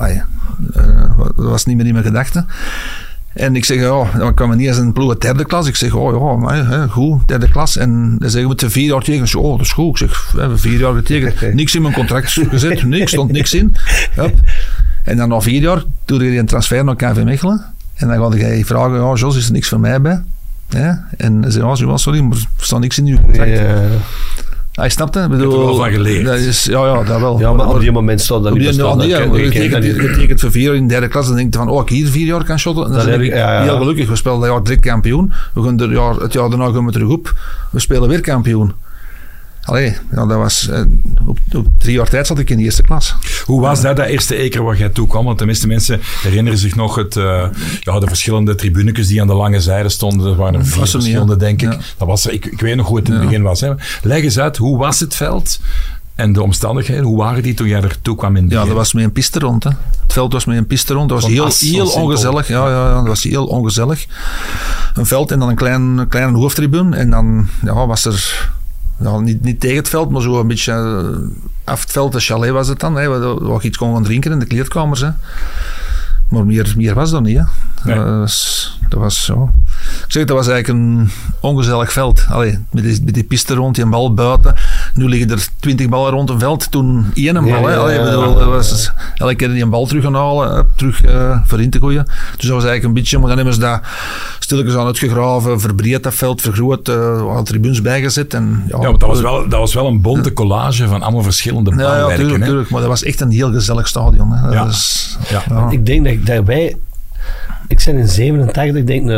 dat was niet meer in mijn gedachten. En ik zeg, dan kwam niet eens een ploeg uit 3e klas. Ik zeg, goed, 3e klas. En hij zei, je moet 4 jaar tekenen. Ik zeg, dat is goed. Ik zeg, we hebben 4 jaar getekend. Niks in mijn contract gezet. Stond niks in. Yep. En dan na 4 jaar doe je een transfer naar KV Mechelen. En dan ga je vragen, Jos, is er niks voor mij bij? Ja? En hij zei, sorry, maar er staat niks in uw contract. Hij snapte. Ik bedoel, je hebt er wel van geleerd. Dat is, dat wel. Ja, maar op die moment staat dat niet bestaan. Je tekent voor 4 jaar in 3e klas, dan denk je van, ik hier 4 jaar kan shotten. En dan ben ik heel gelukkig. We spelen dat jaar 3 kampioen. Het jaar daarna gaan we terug op. We spelen weer kampioen. Allee, dat was... op 3 jaar tijd zat ik in de 1e klas. Hoe was dat eerste Eker waar jij toe kwam? Want de meeste mensen herinneren zich nog de verschillende tribunekes die aan de lange zijde stonden. Er waren 4 verschillende, denk ik. Ja. Dat was, ik weet nog hoe het in het begin was. Hè. Leg eens uit, hoe was het veld? En de omstandigheden, hoe waren die toen jij er toe kwam in het begin? Ja, dat was met een piste rond. Hè. Het veld was met een piste rond. Dat was heel ongezellig. Ja, dat was heel ongezellig. Een veld en dan een kleine hoofdtribune. En dan was er... Ja, niet tegen het veld, maar zo een beetje af het veld, de chalet was het dan, waar je iets kon gaan drinken in de kleedkamers. Hè. Maar meer was dat niet. Hè. Nee. Dat was zo. Ik zeg, dat was eigenlijk een ongezellig veld. Allee, met die piste rond, die bal buiten. Nu liggen er 20 ballen rond een veld. Toen 1 bal. Dat was elke keer die een bal terug gaan halen, voor in te gooien. Dus dat was eigenlijk een beetje, maar dan hebben ze dat stilletjes aan uitgegraven, verbreed dat veld, vergroot, tribunes bijgezet. En, maar dat was wel een bonte collage van allemaal verschillende bouwwerken. Ja, tuurlijk, maar dat was echt een heel gezellig stadion. Hè. Ik denk dat wij... Ik ben in 87, ik denk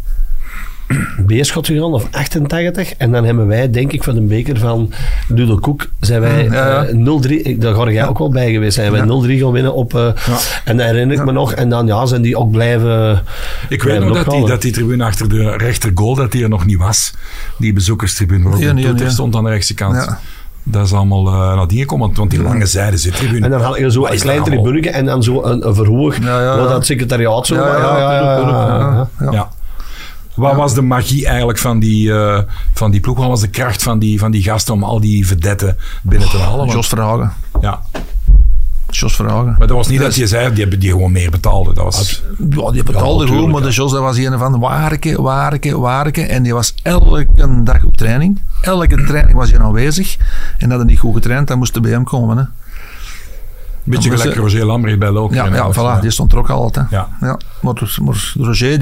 B-schot gegaan, of 88. En dan hebben wij, denk ik, van de beker van Doodle Koek, zijn wij 0-3, daar ga jij ook wel bij geweest zijn, wij 0-3 gaan winnen op... En dat herinner ik me nog. En dan zijn die ook blijven... Ik weet nog dat die tribune achter de rechter goal, dat die er nog niet was. Die bezoekerstribune, waar ook een stond aan de rechtse kant. Ja. Dat is allemaal nadien gekomen, want die lange zijde zit tribune. En dan had je zo een klein tribuneke en dan zo een verhoog, waar dat secretariaat zo... Ja. Wat was de magie eigenlijk van die ploeg? Wat was de kracht van die gasten om al die vedetten binnen te halen? Jos Verhagen. Ja. Jos Verhagen. Maar dat was niet dat je zei, die gewoon meer betaalde. Dat was... die betaalde gewoon, maar de Jos, dat was een van Waarke. En die was elke dag op training. Elke training was hij aanwezig. En dat hij niet goed getraind, dan moest hij bij hem komen. Hè. Beetje gelijk Roger Lambrecht bij Lokeren. Ja, voilà, die stond er ook altijd. Ja. Maar Roger,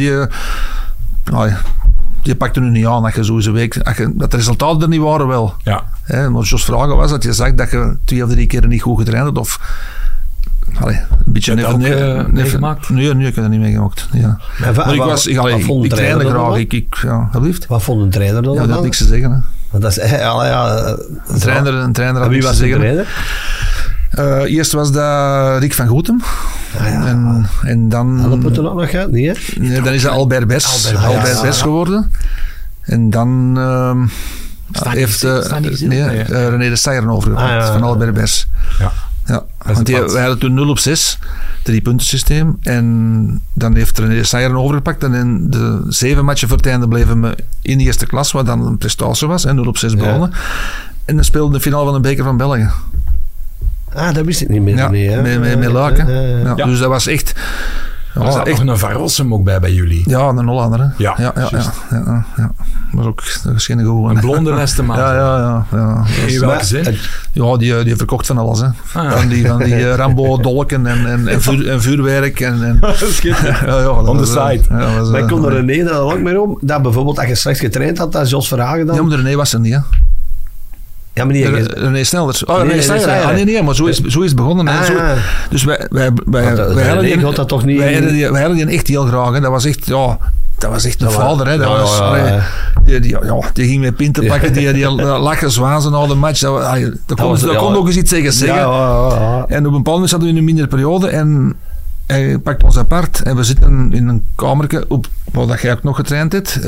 die pakte nu niet aan dat je sowieso weet dat de resultaten er niet waren wel. Ja. Maar Jos Vragen was dat je zag dat je 2 of 3 keer niet goed getraind had of een beetje meegemaakt? Nee, ik heb dat niet meegemaakt. Ja. Ik trainde graag. Wat vond een trainer dan? Ja, dat had niks te zeggen. Hè. Dat is, een trainer had wie was de trainer? Eerst was dat Rick van Goetem. En dan... Hadden we toen ook nog gehad? Nee, dan is dat Albert Bers. Albert Bers geworden. En dan heeft René de Steijer overgepakt van Albert Bers. Ja, want wij hadden toen 0 op 6, 3-punten systeem. En dan heeft René de Steijer overgepakt. En in de 7 matchen voor het einde bleven we in de eerste klas, wat dan een prestatie was. 0 op 6 begonnen. En dan speelden de finale van de beker van België. Dat wist ik niet meer. Met Laken. Dus dat was echt... Er zat echt een Van Rossum ook bij jullie. Ja, een Hollander. Hè? Ja. Maar ook geen goede. Een blonde Lesteman. Ja. In welke zin? Ja, die verkocht van alles. Hè. Van die Rambo-dolken en vuurwerk. En on the side. Maar kon er René dan ook mee om? Dat bijvoorbeeld, als je slecht getraind had, dat Jos Verhagen dan... Ja, maar René was er niet, hè. Ja, maar die... René Snelders. Nee, maar zo is het begonnen. Dus wij hadden dat toch niet... Wij hadden die echt heel graag. Hè. Dat was echt... Ja, dat was echt een vader. Hè. Die ging met pinten pakken. Die lachen zwazen na de match. Dat kon ook eens iets zeggen. En op een bepaald moment zaten we in een mindere periode. En hij pakt ons apart. En we zitten in een kamertje op wat jij ook nog getraind hebt.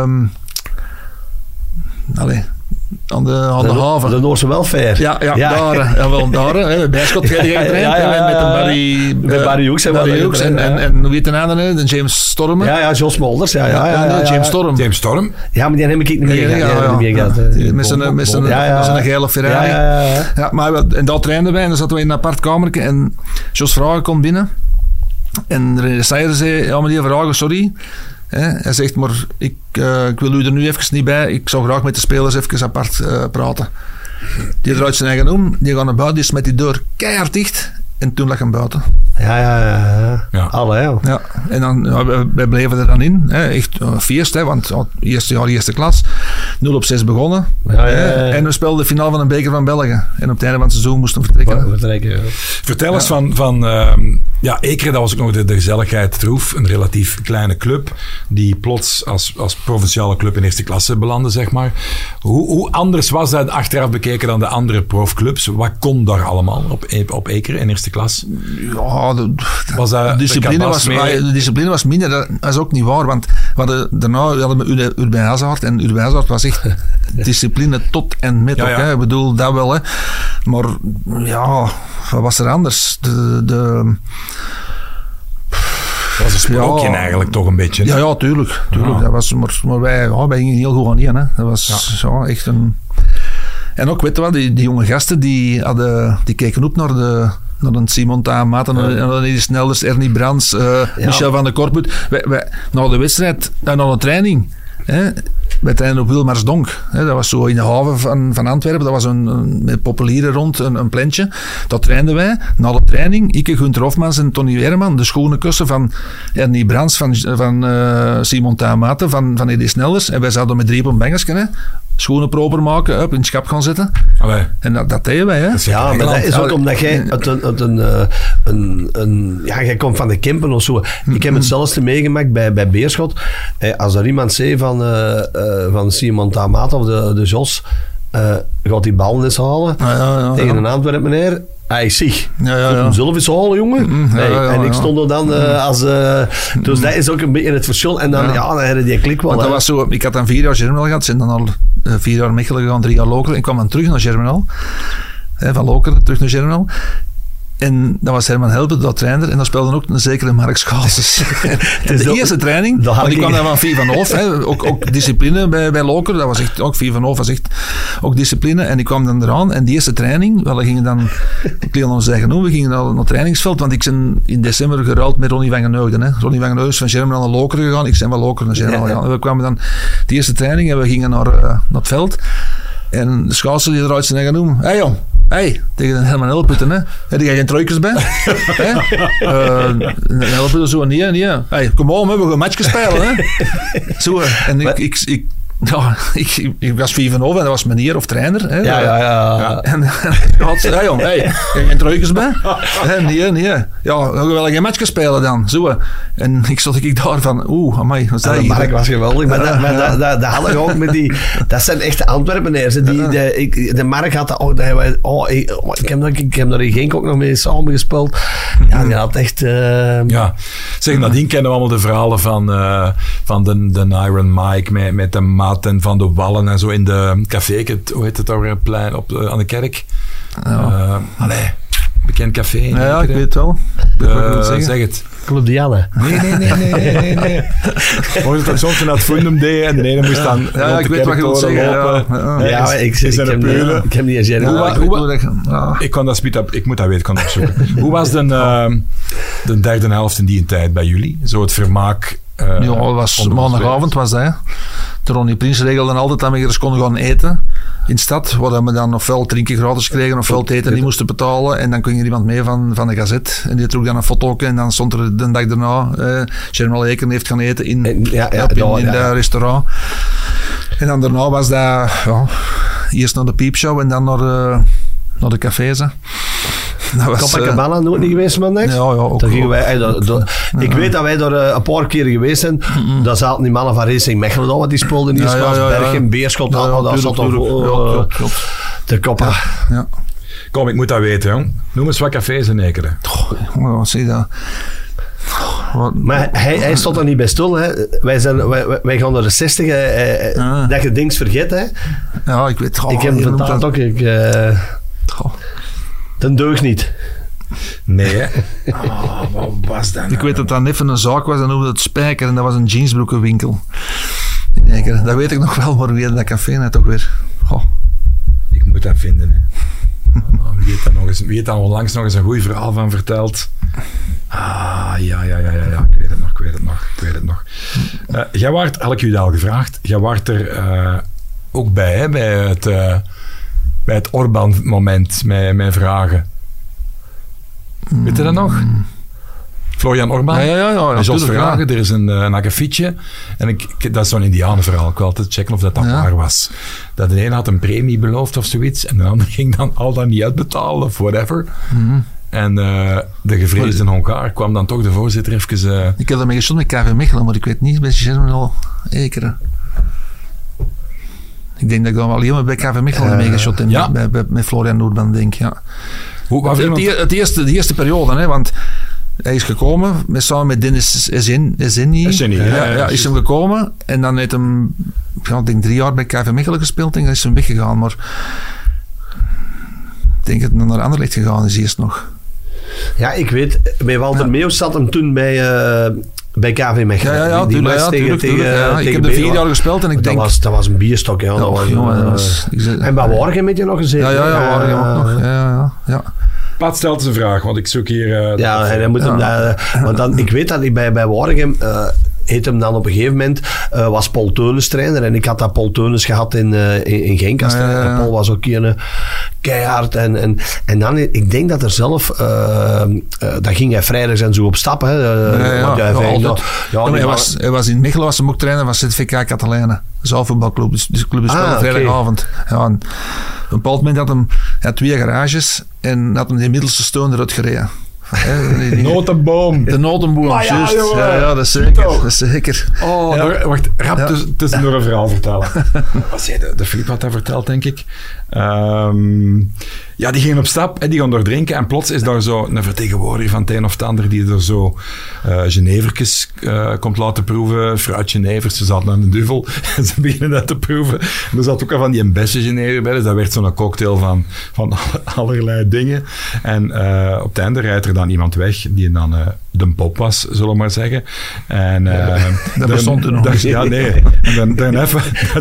Aan de haven. De Noorse Welfare. Ja. Daar. Bijschot jij getraind. Met Barry Hoeks. En hoe heet de andere? De James Storm. Ja, Jos Molders. James Storm. Ja, maar die heb ik niet meer gehad. Met zijn gele Ferrari. Ja, maar en daar trainden wij. En dan zaten we in een apart kamertje. En Jos Vragen komt binnen. En René Seijer zei, ja meneer Vragen, sorry. Hij zegt, maar ik wil u er nu even niet bij. Ik zou graag met de spelers even apart praten. Die draait zijn eigen om. Die gaat naar buiten, die is met die deur keihard dicht. En toen lag hem buiten. Ja. Allee, ja. En dan, wij bleven er dan in. Echt feest, want eerste jaar, eerste klas. 0-6 begonnen. En we speelden de finale van een beker van België. En op het einde van het seizoen moesten we vertrekken. Vertel eens van Ekeren, dat was ook nog de gezelligheid troef. Een relatief kleine club. Die plots als provinciale club in eerste klasse belandde, zeg maar. Hoe anders was dat achteraf bekeken dan de andere profclubs? Wat kon daar allemaal op Ekeren in eerste klas? Ja, de discipline was minder. Dat is ook niet waar, want daarna hadden we Urbain Hazard. En Urbain Hazard was echt discipline tot en met. Hè. Ik bedoel, dat wel. Hè. Maar ja, wat was er anders? Dat was een sprookje eigenlijk toch een beetje. Ja, tuurlijk. Dat was, maar wij gingen heel goed aan in. Hè. Dat was echt een... En ook, weet je wel, die jonge gasten die keken op naar een Simon Taamaat, naar die Snelders, Ernie Brands, Michel van de Korput. Wij, na de wedstrijd, na de training, wij trainen op Wilmarsdonk. Dat was zo in de haven van Antwerpen. Dat was met populieren rond, een plantje. Dat trainden wij. Na de training, Ike, Gunther Hofmans en Tony Weerman, de schone kussen van Ernie Brands, van Simon Taamaat, van Eddie Snelders. En wij zouden met 3 op een bankje, schoenen proper maken, in het schap gaan zitten. Allee. En dat deden wij. Hè. Ja, maar dat is ook omdat jij jij komt van de Kempen of zo. Ik heb hetzelfde meegemaakt bij Beerschot. Als er iemand zei van Simon Taamaat of de Jos, gaat die bal eens halen tegen een Antwerpen meneer. Hij zich. Hem zelf eens halen, jongen. En ik stond er dan als... dus dat is ook een beetje het verschil. En dan, dan had die klik wel. Want dat was zo, ik had dan 4 jaar Germinal gehad. Zijn dan al 4 jaar Mechelen gegaan, 3 jaar Lokeren. Ik kwam dan terug naar Germinal. Van Lokeren terug naar Germinal. En dat was Herman Helbert, dat trainer. En dan speelde ook een zekere Mark Schaalses. De eerste training, want ik kwam dan van Vie van Hoof. Ook discipline bij Loker. Dat was echt, ook Vie van Hoof was echt ook discipline. En ik kwam dan eraan. En die eerste training, we gingen dan, ik leerde ons eigen noemen, we gingen naar het trainingsveld. Want ik ben in december geruild met Ronnie van Geneugden. Ronnie van Geneugden is van Germinal naar Loker gegaan. Ik ben van Loker naar Germinal gegaan. En we kwamen dan de eerste training en we gingen naar het veld. En de Schaalses die eruit zijn eigen noemen. Hé jong. Tegen een Herman Helputten, hè. Heb jij geen truikers bij? Een Helputten zo, nee. Kom op, we hebben een matchje spelen, hè. Zo, en ik was 4 van over en dat was meneer of trainer. Hè. Ja. En had ze, jong, heb jij geen truikers bij? Nee. Ja, we willen geen matchje spelen dan. Zo. En ik stond daar van, amai, wat is dat hier? De Mark was geweldig, maar dat hadden we ook met die... Dat zijn echte Antwerpenaars. De Mark had dat... Ik heb daar in Genk ook nog mee samengespeeld. Ja, die had echt... Zeg, nadien kennen we allemaal de verhalen van de Iron Mike met de Maat en Van de Wallen en zo in de café, hoe heet het daar, plein aan de kerk. Bekend café. Ja, ik weet het wel. Zeg het. Club Diane. Nee. Hoor je toch soms naar het Fundum deed en de ene moest dan ik weet wat je wilt zeggen. Ik heb niet eens ik kan dat speed up, ik moet dat weten, ik kan dat opzoeken. Hoe was de derde helft in die tijd bij jullie? Zo het vermaak... dat was maandagavond was dat. Hè. De Ronnie Prins regelde altijd dat we eens konden gaan eten in de stad, waar we dan ofwel drinken gratis kregen ofwel het eten niet moesten betalen. En dan kon je iemand mee van de gazette en die trok dan een foto en dan stond er de dag daarna Germinal Ekeren heeft gaan eten in dat restaurant. En dan daarna was dat eerst naar de piepshow en dan naar de cafés. Copacabana nooit niet geweest, man. Ja, ook. Daar gingen wij, ik weet dat wij daar een paar keer geweest zijn. Daar zaten die mannen van Racing Mechelen, want die speelden in Bergen, Beerschot, dat zat de koppen. Ja. Kom, ik moet dat weten, jong. Noem eens wat cafés in Ekeren. Wat zie je dat? Maar hij stond er niet bij stil. Hè. Wij gaan naar de 60. Dat je dings vergeet. Hè. Ja, ik weet. Ik heb hem vertaald ook. Dat deugt niet. Nee, hè? Wat was dat? Ik weet dat dat even een zaak was, en noemde het Spijker en dat was een jeansbroekenwinkel. Dat weet ik nog wel, maar wie dat café net toch weer. Ik moet dat vinden, hè. Wie heeft daar onlangs nog eens een goed verhaal van verteld? Ja, ik weet het nog. Jij waart, had ik u al gevraagd, jij waart er ook bij, hè, bij het Orban-moment, met vragen. Weet je dat nog? Florian Orban? Ja. En Jos Vragen, er is een akkefietje. En dat is zo'n indianenverhaal. Ik wil altijd checken of dat waar was. Dat de een had een premie beloofd of zoiets. En de ander ging dan al dat niet uitbetalen of whatever. Mm-hmm. En de gevreesde Hongaar kwam dan toch de voorzitter even... Ik heb ermee geschoten met KV Mechelen, maar ik weet niet bij Germinal Ekeren. Ik denk dat ik dan wel helemaal bij KV Mechelen meegeschot heb met Florian Orban, denk ik. Ja. De eerste periode, hè, want hij is gekomen samen met Dennis Ezeni. Is hem gekomen en dan heeft hem, ik denk 3 jaar bij KV Mechelen gespeeld en dan is hem weggegaan. Maar ik denk dat hij naar Anderlecht gegaan is eerst nog. Ja, ik weet, bij Walter Meeuws zat hem toen bij KV Mechelen. Tuurlijk. Ik heb er 4 jaar gespeeld en ik denk... Dat was een bierstok, ja. En bij Waregem heb je nog gezeten? Ja, Waregem ook nog. Ja. Pat stelt eens een vraag, want ik zoek hier... en dan moet hem... want dan, ik weet dat hij bij Waregem... heet hem dan op een gegeven moment, was Paul Teunis trainer. En ik had dat Paul Teunis gehad in Genk als trainer. En Paul was ook een keihard. En dan, ik denk dat er zelf, dat ging hij vrijdags en zo op stap. Hè. Hij was in Mechelen, was hem ook trainer van ZVK Catalijnen. Zaalvoetbalclub. Dus de club speelde vrijdagavond. Ja, en op een bepaald moment had 2 garages en had hem de middelste steun eruit gereden. Notenboom. De notenboom, juist. Ja, dat is zeker. Wacht, rap tussendoor een verhaal vertellen. Wat zei de Filip had dat verteld, denk ik. Die gingen op stap en die gaan doordrinken en plots is daar zo een vertegenwoordiger van het een of het ander die er zo Genevertjes komt laten proeven, fruit Genevers, ze zaten aan de duvel en ze beginnen dat te proeven. En er zat ook al van die een besje Genever bij, dus dat werd zo'n cocktail van allerlei dingen. En op het einde rijdt er dan iemand weg die dan de pop was, zullen we maar zeggen. En dat bestond er nog. En dan even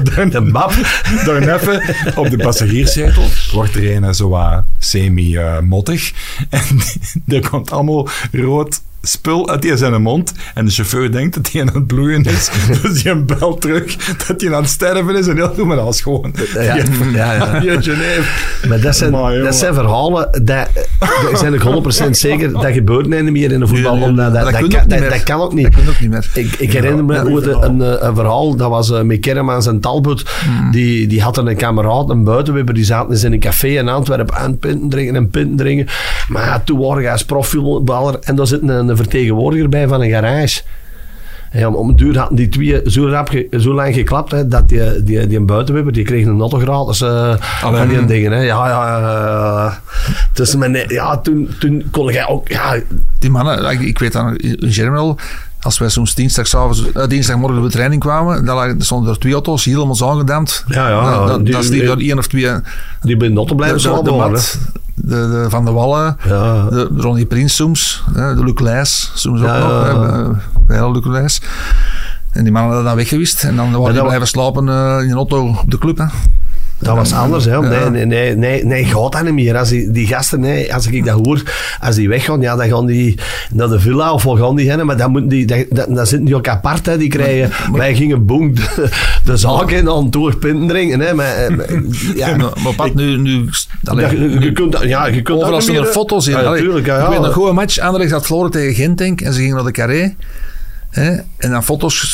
op de passagierszetel wordt er een zo semi-mottig. En er komt allemaal rood spul uit zijn mond. En de chauffeur denkt dat hij aan het bloeien is. Dus hij belt terug dat hij aan het sterven is. En heel doen we dat gewoon. Ja. Maar dat zijn verhalen. Dat zijn ik 100% zeker. Dat gebeurt niet meer in de voetbal. Dat kan ook niet. Ik herinner me een verhaal. Dat was met Kermans en Talbot. Die hadden een kameraad, een buitenwipper. Die zaten eens in een café in Antwerpen aan pinten drinken. Maar toen waren hij als profielballer. En daar zit een vertegenwoordiger bij van een garage. En om een duur hadden die 2 zo lang geklapt, hè, dat die een buitenwipper, die kreeg een auto gratis van die dingen. Hè. Dus toen kon jij ook... Ja. Die mannen, ik weet dan, in Germinal, als wij soms dinsdagmorgen op de training kwamen, dan stonden er 2 auto's helemaal aangedampt. Dat is die door 1 of 2... Die bij de auto blijven slapen. De Van de Wallen, de Ronnie Prins soms, de Luc Leijs soms ook nog, bij Luc Leijs. En die mannen hadden dan weggewist en dan waren die blijven slapen in een auto op de club. Hè. Dat was anders, hè. Nee, gaat dat niet meer. Als die gasten, als ik dat hoor, als die weggaan, dan gaan die naar de villa of wat gaan die heen, maar dan zitten die ook apart, hè. Die krijgen, wij gingen boem de zaak in aan doorpinten drinken, hè. Maar Pat, nu je kunt overal zijn er foto's in. Natuurlijk, ik weet nog goed een match, Anderlecht had verloren tegen Gent, denk, en ze gingen naar de Carré. Hè? En dan foto's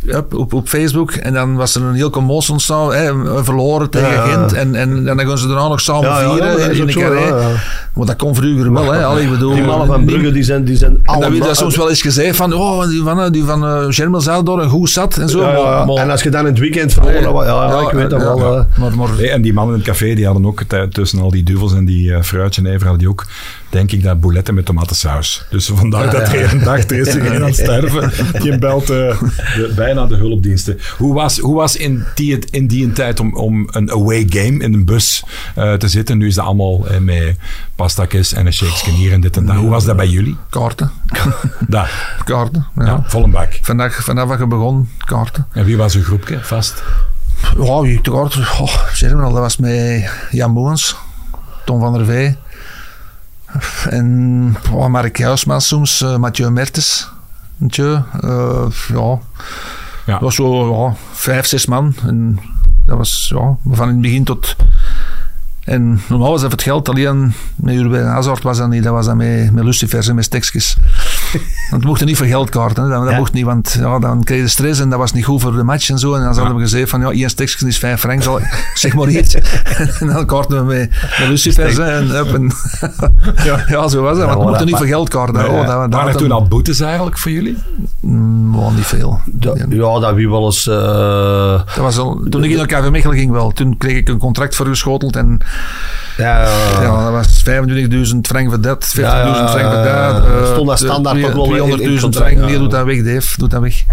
op Facebook. En dan was er een heel commotie ontstaan. Verloren tegen Gent. En dan gaan ze daarna nog samen vieren in de carré. Maar dat kon vroeger wel. Allee, bedoel, die mannen van Brugge, die zijn allemaal... En dan werd soms wel eens gezegd van... die van Germel zat door een goed zat en zo. Maar, en als je dan in het weekend verloren... ik weet dat wel. En die mannen in het café, die hadden ook tussen al die duvels en die fruitjenever hadden die ook, denk ik, dat bouletten met tomatensaus. Dus vandaar dat er een dag er is iedereen aan het sterven. Die belt bijna de hulpdiensten. Hoe was in die tijd om een away game in een bus te zitten? Nu is dat allemaal met pastakjes en een shakesje hier en dit en dat. Hoe was dat bij jullie? Kaarten. Daar. Kaarten, vol een bak. Vanaf dat je begon, kaarten. En wie was uw groepje vast? Wie de kaarten? Dat was met Jan Moens, Tom van der Vee. En Mark Huismans soms, Mathieu Mertens. Dat was zo 5-6 man. En dat was van in het begin tot... En normaal was dat het geld alleen met Urban Hazard was dat niet. Dat was dat met lucifers en met stekjes. Want het mocht niet voor geldkaarten. Dat mocht niet, want dan kreeg je stress en dat was niet goed voor de match en zo. En dan hadden we gezegd van, één stekje is 5 frank, zeg maar iets. En dan kaarten we met lucifers. En zo was dat. Want het mocht niet voor geldkaarten. Waren er toen al boetes eigenlijk voor jullie? Niet veel. Dat wie wel eens... Dat was toen ik in KV Mechelen ging wel. Toen kreeg ik een contract voorgeschoteld en... dat was 25.000 frank voor dat, 40.000 frank voor dat. Stond dat standaard toch wel 200.000 frank. Nee, doe dat weg, Dave. Doe dat weg.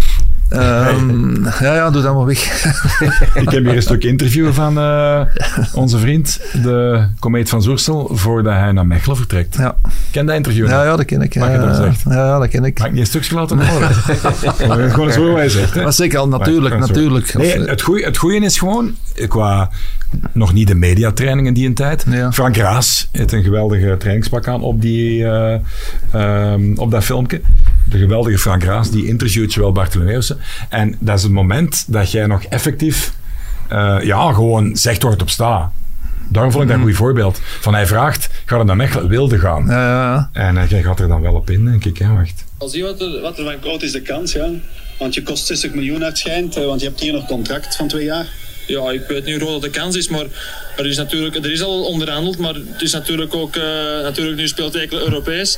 Doe dat maar weg. Ik heb hier een stuk interview van onze vriend, de komeet van Zoersel, voordat hij naar Mechelen vertrekt. Ja. Ken dat interview? Ja, dat ken ik. Mag je dat zegt? Ja, dat ken ik. Mag ik niet een stukje laten horen? Gewoon eens hoe hij zegt. Maar zeker al, natuurlijk. Nee, het goeie is gewoon, qua nog niet de mediatraining in die tijd. Ja. Frank Raas heeft een geweldige trainingspak aan op dat filmpje. De geweldige Frank Raas, die interviewt zowel Bartolomeusen. En dat is het moment dat jij nog effectief gewoon zegt waar het op staat. Daarom vond ik dat een goed voorbeeld. Van hij vraagt, ga er naar Mechelen, wilde gaan. En jij gaat er dan wel op in, denk ik. Wacht. Al zie wat er van groot is de kans, ja. Want je kost 60 miljoen uitschijnt, want je hebt hier nog contract van 2 jaar. Ja, ik weet niet hoe groot de kans is, maar er is al onderhandeld, maar het is natuurlijk ook... nu speelt Eekelen Europees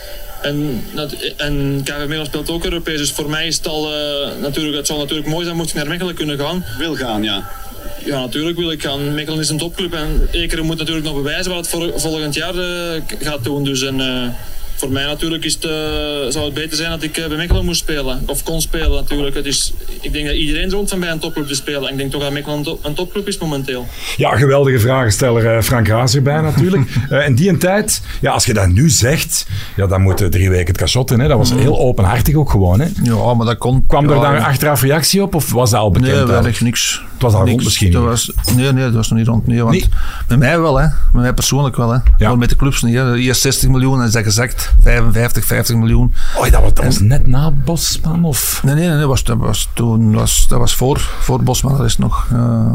en KV Mechelen speelt ook Europees, dus voor mij is het al... het zal natuurlijk mooi zijn mocht je naar Mechelen kunnen gaan. Wil gaan, ja. Ja, natuurlijk wil ik gaan. Mechelen is een topclub en Ekeren moet natuurlijk nog bewijzen wat het volgend jaar gaat doen, dus... Voor mij natuurlijk zou het beter zijn dat ik bij Mechelen moest spelen. Of kon spelen natuurlijk. Ik denk dat iedereen droomt van bij een topclub te spelen. En ik denk toch dat Mechelen een topclub is momenteel. Ja, geweldige vragensteller Frank Raas erbij natuurlijk. In die tijd, als je dat nu zegt, dan moeten 3 weken het cachot in. Hè. Dat was heel openhartig ook gewoon. Hè. Ja, maar dat kon... Kwam er daar achteraf reactie op of was dat al bekend? Nee, eigenlijk niks. Het was al rond misschien Nee, dat was nog niet rond. Nee, want met mij wel, hè. Met mij persoonlijk wel, hè. Ja. Maar met de clubs niet. Hè. Eerst 60 miljoen en is dat gezakt. 50 miljoen. Dat was net na Bosman? Of? Nee, dat was voor Bosman. Dat is nog...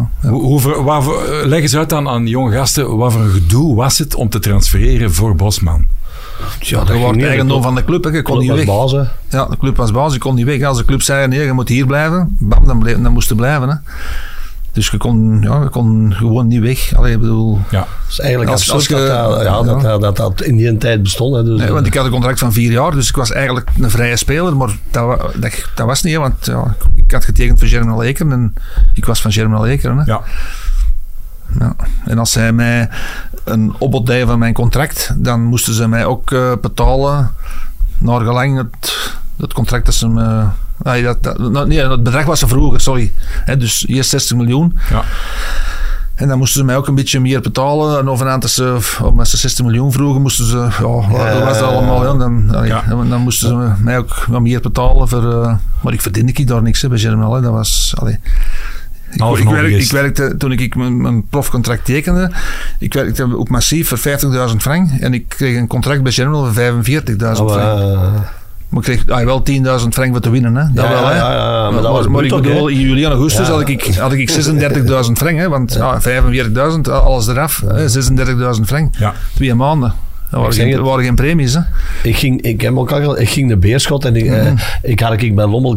leg eens uit aan jonge gasten, wat voor een gedoe was het om te transfereren voor Bosman? Ja, dat was eigendom van de club. Je kon niet weg. Baas, ja, de club was baas. Je kon niet weg. Als de club zei, nee, je moet hier blijven. Bam, dan moest je blijven. Hè. Dus je kon gewoon niet weg. Allee, ik bedoel... Ja. Dus eigenlijk dat in die tijd bestond. Hè, dus nee, want ik had een contract van 4 jaar, dus ik was eigenlijk een vrije speler, maar dat was niet, want ik had getekend voor Germinal Lekeren en ik was van Germinal Lekeren. Hè. Ja. Ja. En als zij mij een opbod deden van mijn contract, dan moesten ze mij ook betalen naar gelang het contract dat ze me... het bedrag was er vroeger, sorry. He, dus eerst 60 miljoen. Ja. En dan moesten ze mij ook een beetje meer betalen. En overhand als ze 60 miljoen vroegen, moesten ze... dat was dat allemaal. Ja. Dan moesten ze mij ook wat meer betalen. Maar ik verdiende daar niks bij Germinal. Dat was... Ik werkte, toen ik mijn profcontract tekende, ik werkte ook massief voor 50.000 frank. En ik kreeg een contract bij Germinal voor 45.000 frank. Maar ik kreeg wel 10.000 frank voor te winnen. Hè. Dat wel, hè. Maar ik bedoel, in juli en augustus had ik 36.000 frank. Hè, want 45.000, alles eraf. 36.000 frank. Ja. 2 maanden. Er waren geen premies, hè? Ik ging de Beerschot en ik had bij Lommel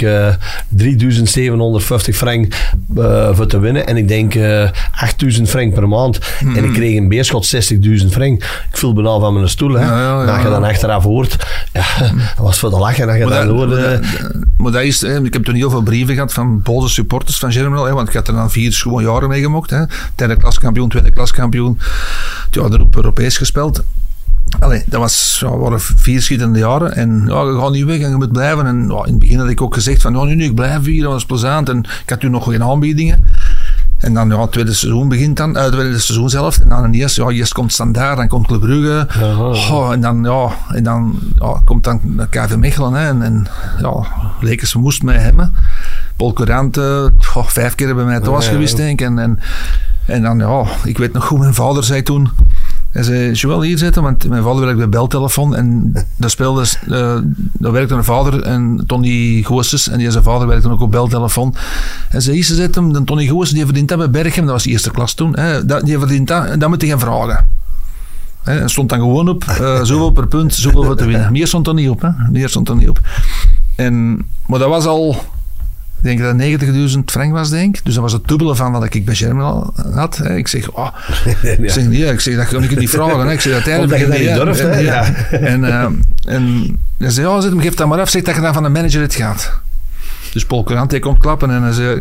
3.750 frank voor te winnen en ik denk 8.000 frank per maand. En ik kreeg in Beerschot 60.000 frank. Ik viel bijna van mijn stoel. Als je dan achteraf hoort, dat was voor de lachen. Maar dat is, ik heb toen heel veel brieven gehad van boze supporters van Germinal, want ik had er dan 4 schone jaren mee gemokt. Derde klaskampioen, tweede klaskampioen. Ja, erop Europees gespeeld. Allee, dat waren 4 schitterende jaren. En je gaat niet weg en je moet blijven. En in het begin had ik ook gezegd van, nu, ik blijf hier, dat was plezant. En ik had toen nog geen aanbiedingen. En dan, het tweede seizoen begint dan, het tweede seizoen zelf. En dan eerst komt Standaard, dan komt Club Brugge. En dan komt dan KV Mechelen. En Lekers moest mij hebben. Paul Courant, 5 keer bij mij thuis geweest, denk ik. En dan, ik weet nog goed, mijn vader zei toen... Hij zei, Joël, hier zitten, want mijn vader werkte bij Beltelefoon en daar werkte een vader en Tony Goossens en zijn vader werkte ook op Beltelefoon. Hij zei, hier zitten, de Tony Goossens, die verdient dat bij Berchem, dat was de eerste klas toen, die verdient dat en dat moet hij gaan vragen. En stond dan gewoon op, zoveel per punt, zoveel voor te winnen. Meer stond er niet op. Maar dat was al... Ik denk dat dat 90.000 frank was, denk ik. Dus dat was het dubbele van wat ik bij Germinal had. Ik zeg, dat kan ik niet vragen. Ik zeg, uiteindelijk... Omdat je dat niet durft, En hij zei, geef dat maar af. Zeg dat je dan van de manager het gaat. Dus Paul Courant komt klappen en hij zei,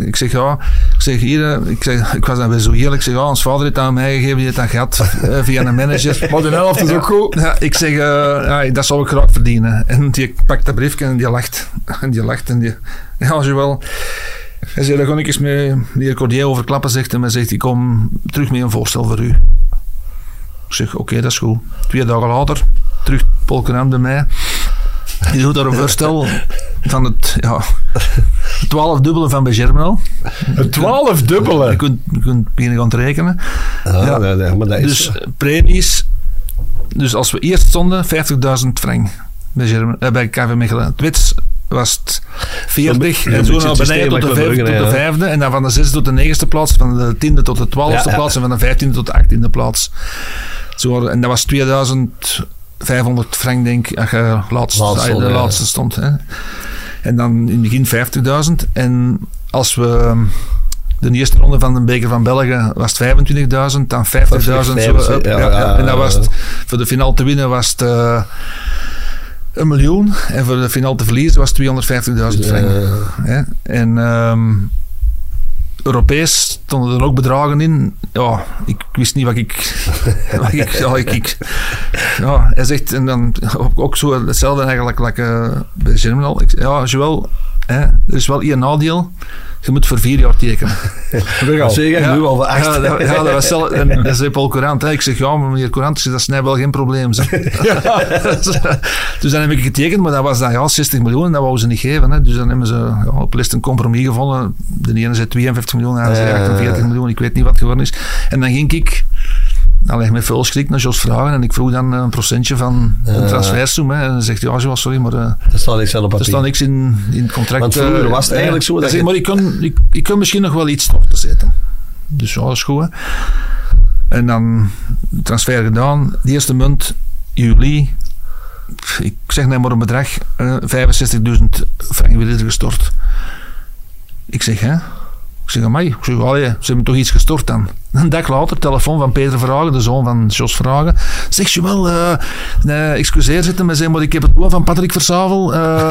ik was dan weer zo eerlijk. Ik zeg, ons vader heeft dat aan mij gegeven, die heeft dat gehad via een manager. Maar de helft is ook goed. Ja, ik zeg, dat zou ik graag verdienen. En die pakt dat briefje en die lacht. Ja, Joël. Hij zei, daar ga ik eens met meneer Cordier over klappen, zegt hij. En zegt, ik kom terug met een voorstel voor u. Ik zeg, oké, dat is goed. 2 dagen later, terug Paul Courant bij mij. Die doet daar een voorstel van het 12-dubbele van bij Germinal. Het 12-dubbele? Je kunt beginnen gaan te rekenen. Maar dat is... Dus premies. Dus als we eerst stonden, 50.000 frank bij KV Mechelen. Twits was het 40 en zo naar beneden tot de 5e tot de 5e en dan van de 6e tot de 9e plaats, van de 10e tot de 12e plaats en van de 15e tot de 18e plaats. Zo, en dat was 2500 frank, denk ik, als je de laatste stond. Hè. En dan in het begin 50.000 en als we de eerste ronde van de beker van België was het 25.000, dan 50.000 en dat was het, voor de finale te winnen was het 1 miljoen en voor de finale te verliezen was 250.000 frank. En Europees stonden er ook bedragen in. Ja, ik wist niet wat ik... hij zegt, en dan ook zo hetzelfde eigenlijk bij Germinal. Joël, er is wel één nadeel. Je moet voor 4 jaar tekenen. Zeker, nu al voor 8. Dat was zelf, en dat zei Paul Courant. Ik zeg, maar meneer Courant, dat is wel geen probleem. Dus dan heb ik getekend, maar dat was dan 60 miljoen en dat wouden ze niet geven. Hè. Dus dan hebben ze op list een compromis gevonden. De ene zei 52 miljoen, de andere zei 48 miljoen. Ik weet niet wat het geworden is. En dan ging ik met veel schrik naar Jos vragen en ik vroeg dan een procentje van een transfersum. En dan zegt hij, sorry, maar er staat niks in het contract. Want vroeger was het eigenlijk zo dat maar ik kan misschien nog wel iets storten zetten. Dus dat is goed. Hè. En dan transfer gedaan. De eerste munt, juli. Ik zeg net maar een bedrag. 65.000 frank weer gestort. Ik zeg, amai. Ik zeg, ze hebben toch iets gestort dan. Een dag later, telefoon van Peter Verhagen, de zoon van Jos Verhagen. Zeg je wel, excuseer zitten, maar ik heb het woord van Patrick Versavel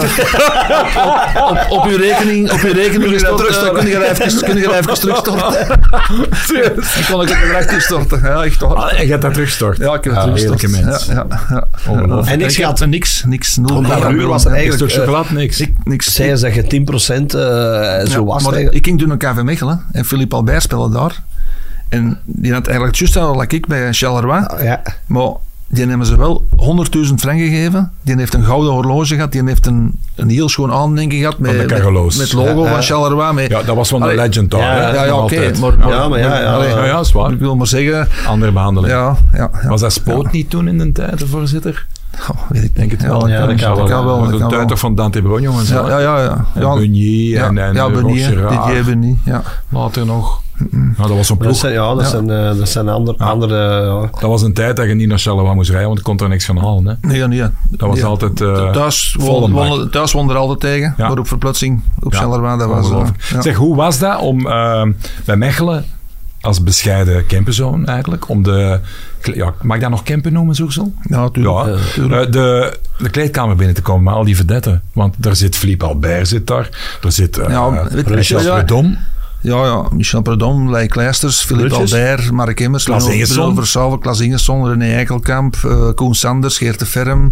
op uw rekening gestort. Kun je even terugstorten? Dan kon ik het bedrag terugstorten. Ja, echt waar. En je hebt dat teruggestort? Ja, ik heb het teruggestort. En niks gaat niks. Omdat uur was eigenlijk chocolade, niks. Zij zeggen 10%, zo was het. Ik ging toen naar KV Mechelen en Philippe Albert speelde daar. En die had eigenlijk juist al like ik bij Charleroi. Maar die hebben ze wel 100.000 frank gegeven. Die heeft een gouden horloge gehad. Die heeft een heel schoon aandenken gehad met het logo van Charleroi. Ja, dat was van de legend daar. Ja, oké. Maar is waar. Ik wil maar zeggen... Andere behandeling. Ja. Was dat Spoot niet toen in de tijd, de voorzitter? Weet ik denk het wel. Ja, dat kan wel. De tijd toch van Dante Bron, jongens. Ja. Beunier en Beunier, Didier Beunier. Ja. Later nog. Nou, dat was een ploeg. Dat zijn andere... Dat was een tijd dat je niet naar Charleroi moest rijden, want je kon er niks van halen. Hè? Nee. Dat was altijd... Thuis won er altijd tegen, maar op verplaatsing op Charleroi. Dat was, Zeg, hoe was dat om bij Mechelen als bescheiden camperzoon eigenlijk, om mag ik dat nog camper noemen, zo? Ja, natuurlijk. De kleedkamer binnen te komen met al die vedetten. Want daar zit Philippe Albert, er zit Michel Prudhomme. Ja, Michel Prudhomme, Leij Kleisters, Philippe Albert, Mark Emmers, Bruno Versailles, Klaas Ingesson, René Eikelkamp, Koen Sanders, Geert de Ferm.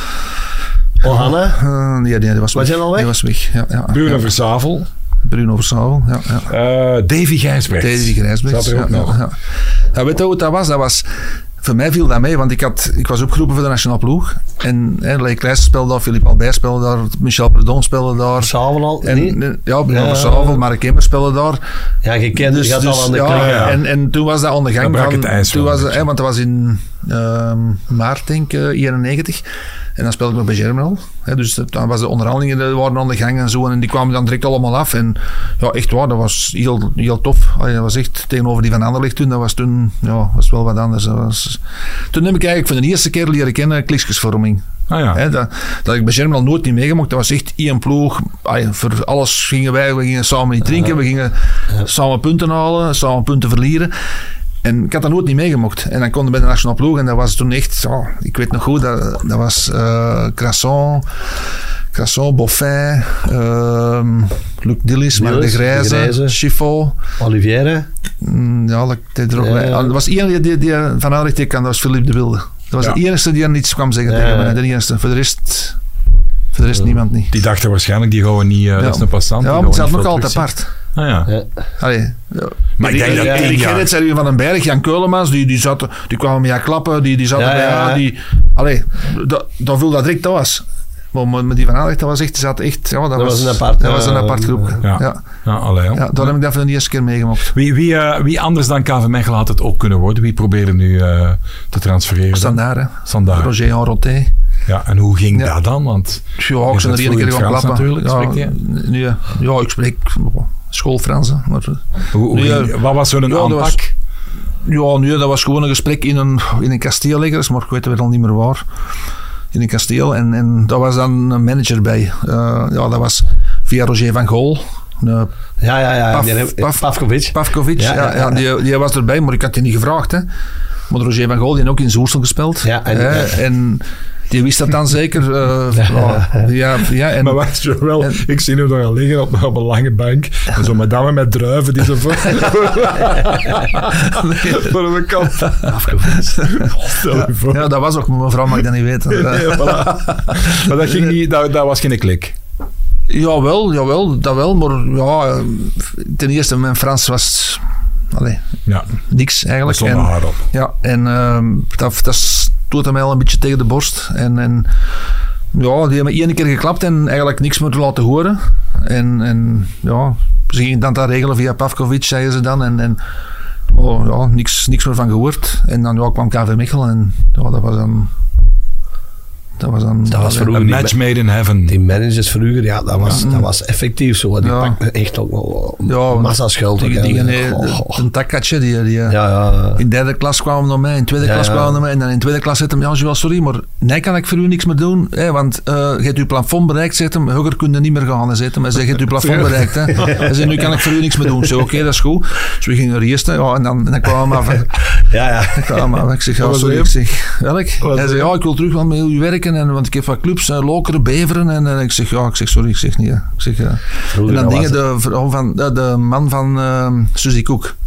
Hanna? Nee, die was weg. Die was weg. Ja. Bruno Versavel. Davy Gijsbrecht. Zat er ook nog. Ja, weet je hoe dat was? Dat was... Voor mij viel dat mee, want ik was opgeroepen voor de nationale ploeg. En Leij Kleisters speelde daar, Philippe Albert speelde daar, Michel Prudhomme speelde daar. Versavel al? Bruno Versavel, Mark Emmers speelde daar. Ja, je kent dus, al aan de kling. En toen was dat aan de gang. Dat brak het ijs wel. Want dat was in maart, denk ik, 91. En dan speelde ik nog bij Germinal. Dus dan was de onderhandelingen waren aan de gang en zo. En die kwamen dan direct allemaal af. En ja, echt waar, dat was heel tof. Dat was echt tegenover die van Anderlecht toen. Dat was toen, was wel wat anders. Toen heb ik eigenlijk voor de eerste keer leren kennen klikskesvorming. Dat ik bij Germinal nooit niet meegemaakt. Dat was echt één ploeg. Voor alles gingen we gingen samen niet drinken. We gingen samen punten halen, samen punten verliezen. En ik had dat nooit niet meegemaakt. En dan konden we bij de nationale ploeg. En dat was toen echt... ik weet nog goed, dat was Crasson, Boffin, Luc Dillis, Marc de Grijze, Chiffon. Olivière. Dat deed er ook bij. Er was één die van Aanrecht kan, dat was Philippe de Wilde. Dat was de enige die er niets kwam zeggen tegen mij. De enige. Voor de rest niemand niet. Die dachten waarschijnlijk, die gaan we niet... Dat is een passant. Ja, maar het zat nog altijd apart. Allee, maar ik denk dat ik ken het, zei Van den Berg, Jan Keulemans, die kwamen met klappen, die zaten bij dat viel dat direct was. Maar met die van Aanrecht, dat was echt, die zat echt, dat was een apart groep. Daar heb ik dat voor de eerste keer meegemaakt. Wie anders dan KV Mechelen had het ook kunnen worden? Wie probeerde nu te transfereren? Standaard. Roger Enroté. Ja, en hoe ging dat dan? Want ik zijn er één keer gaan klappen. Natuurlijk, ik spreek schoolfrans. Wat was zo'n aanpak? Dat was gewoon een gesprek in een kasteel ergens, maar ik weet het al niet meer waar. In een kasteel. En daar was dan een manager bij. Dat was via Roger van Gool. Pavkovic. Die was erbij, maar ik had die niet gevraagd. Hè. Maar Roger van Gool die had ook in Zoersel gespeeld. En die wist dat dan zeker. Maar weet je wel, ik zie hem daar al liggen op een lange bank. En zo met dames met druiven die zo voor de kant. Ja, dat was ook, maar mevrouw mag dat niet weten. Maar dat ging niet, dat was geen klik. Jawel, dat wel. Maar ten eerste, mijn Frans was niks eigenlijk. Dat stond hard op. Ja, en dat stoot hem al een beetje tegen de borst. En die hebben één keer geklapt en eigenlijk niks meer laten horen. En ze gingen dan dat regelen via Pavkovic, zeiden ze dan. En niks meer van gehoord. En dan kwam KV Mechelen en dat was dan... Dat was vroeger een match made in heaven. Die managers vroeger, dat was effectief zo. Die pakten echt ook wel massa schuld. Een takkatje die in derde klas kwamen naar mij, in tweede klas kwamen naar mij, en dan in tweede klas zegt hem, Joël, sorry, maar nee, kan ik voor u niks meer doen, want je hebt uw plafond bereikt, zegt hem, hoger kun je niet meer gaan. Hij zegt hem, hij zegt, je hebt uw plafond bereikt. Hij zegt, nu kan ik voor u niks meer doen. Ik zeg, oké, dat is goed. Dus we gingen er eerst, en dan kwamen we af. Ik zeg, sorry. Ik zeg, welk? Hij zegt, ik wil terug wel met u werken. Want ik heb wat clubs, Lokeren, Beveren. En ik zeg, sorry, ik zeg niet. En dan dingen de man van Suzy Koek.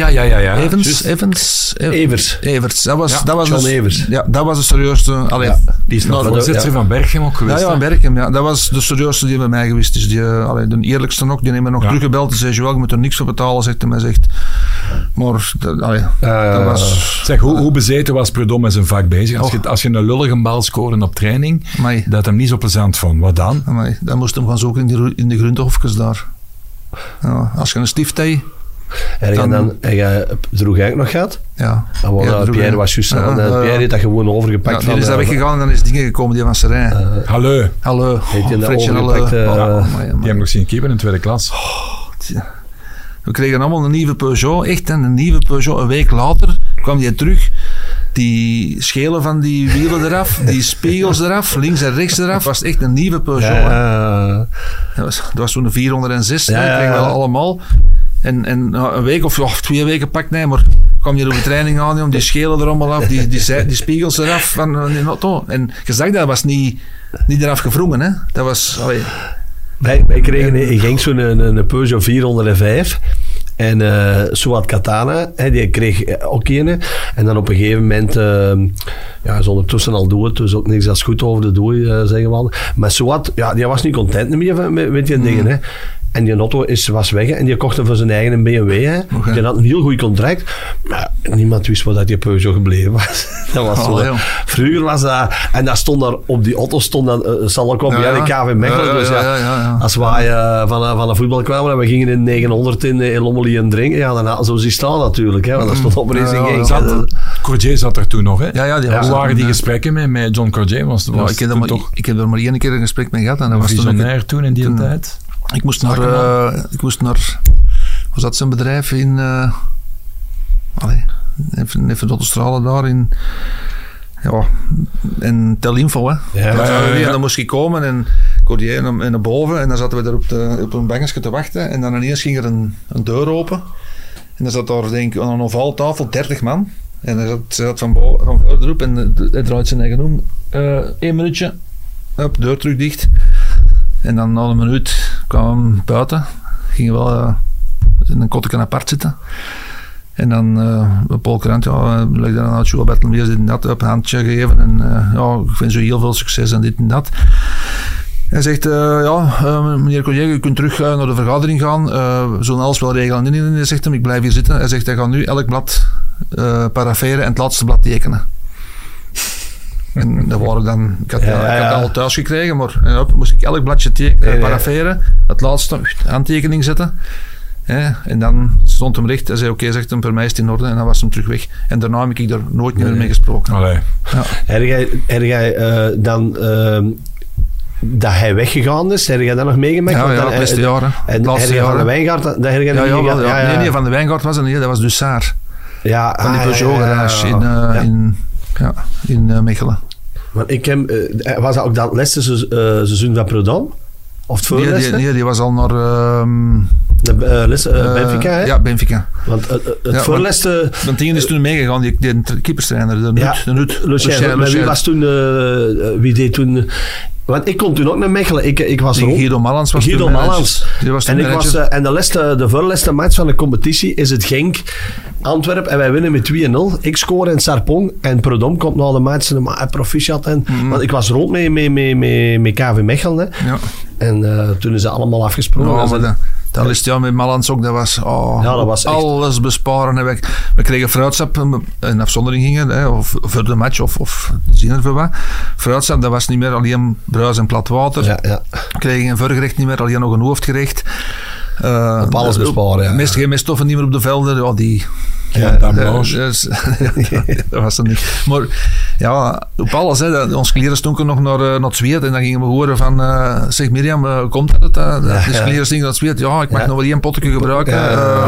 Evers. Dat was John Evers. Ja, dat was de serieusste. Die is nog voorzitter van Berchem ook geweest. Ja, Berchem. Ja. Dat was de serieusste die bij mij geweest is. De eerlijkste ook. Die heeft me nog teruggebeld en zei, Joël, je moet er niks voor betalen, zegt hij. Zegt. Maar dat was... Zeg, hoe bezeten was Prudhomme met zijn vak bezig? Als je een lullige bal scoorde op training, dat hem niet zo plezant vond. Wat dan? Dan moest hem gaan zoeken in de groentehofjes daar. Als je een stift hebt, Heb je droeg eigenlijk nog gehad? Ja. Pierre was juist aan. Pierre heeft dat gewoon overgepakt. Die is daar weggegaan en dan is dingen gekomen die van Serijn. Hallo. Heeft hij dat overgepakt? Die hebben nog zien keeper in tweede klas. We kregen allemaal een nieuwe Peugeot. Echt een nieuwe Peugeot. Een week later kwam die terug. Die schelen van die wielen eraf, die spiegels eraf, links en rechts eraf. Het was echt een nieuwe Peugeot. Dat was zo'n 406, dat kregen we allemaal. En een week of 2 weken pakt nee, maar kwam je op de training aan om die schelen er allemaal af, die spiegels eraf van die auto. En je zag dat was niet eraf gevrongen, hè. Dat was... Wij kregen in Genk zo'n Peugeot 405. En Suat Katana, die kreeg ook een. En dan op een gegeven moment, is ondertussen al dood, dus ook niks als goed over de doei, zeggen we al. Maar Suat, die was niet content meer met die dingen. Hè. En die auto was weg en die kocht hem voor zijn eigen BMW. Hè. Okay. Die had een heel goed contract. Maar niemand wist wat die Peugeot gebleven was. Dat was zo. Vroeger was dat... En dat stond daar op die auto, zal ook op de KV Mechelen. Dus als wij van een voetbal kwamen en we gingen in 900 in Lommeliën drinken, dan hadden ze zo staan natuurlijk. Hè, want dat stond op Racing Genk. Cordier zat er toen nog. Hè? Hoe waren die gesprekken met John Cordier? Ik heb er maar 1 keer een gesprek mee gehad. En dat was visionair toen in die tijd. Ik moest naar was dat zijn bedrijf in even tot de stralen daar in Telinfo, hè. En dan moest ik komen en Cordier naar boven en dan zaten we daar op een bankje te wachten en dan ineens ging er een deur open en dan zat daar denk ik aan een ovaal tafel 30 man en hij zat van verderop en hij draait zijn eigen om 1 minuutje, de deur terug dicht. En dan na een minuut kwamen we buiten. Gingen we wel in een kotteken apart zitten. En dan Paul Krant, legde dan uit Joe Bertelmeers dit en dat op een handje gegeven. En ik wens u heel veel succes en dit en dat. Hij zegt, meneer Cordier, u kunt terug naar de vergadering gaan. We zullen alles wel regelen. En hij zegt hem, ik blijf hier zitten. Hij zegt, hij gaat nu elk blad paraferen en het laatste blad tekenen. En dat waren dan, ik had dat al thuis gekregen, maar moest ik elk bladje paraferen, het laatste aantekening zetten. En dan stond hem recht. Hij zei, oké, zegt hem, per mij is het in orde. En dan was hem terug weg. En daarna heb ik er nooit meer mee gesproken. Heb jij dan... dat hij weggegaan is, heb jij dat nog meegemaakt? Ja, het beste jaren. En van de Wijngaard, dat heb jij nog meegemaakt? Nee, van de Wijngaard was het niet, dat was Dussard. Van die Peugeot garage in Mechelen. Want ik heb, was dat ook dat laatste seizoen van Prudhomme? Of het voorlaatste? Nee, die was al naar... Benfica, hè? Ja, Benfica. Want het voorlaatste... Want die is toen meegegaan, die keeperstrainer, de Nut. Wie was toen... wie deed toen... Want ik kon toen ook naar Mechelen. Ik was er ook. Guido Mallans was Guido Mallans. En de voorlaatste match van de competitie is het Genk Antwerpen en wij winnen met 2-0. Ik score in Sarpong en Prudhomme komt na de match en proficiat. Want ik was rood met KV Mechelen. Hè. Ja. En toen is dat allemaal afgesproken. Dat is met Mallans ook, dat was alles besparen. We kregen fruitsap, in afzondering gingen, of voor de match, of zien er voor wat. Fruitsap, dat was niet meer alleen bruis en plat water. We kregen een voorgerecht niet meer, alleen nog een hoofdgerecht. Op alles besparen, Geen stoffen niet meer op de velden, dat was er niet. Maar op alles, ons kleren stonken nog naar het zweet en dan gingen we horen van zeg Mirjam, komt het? De kleren stinken naar het zweet. Ja, ik mag nog wel 1 potje gebruiken.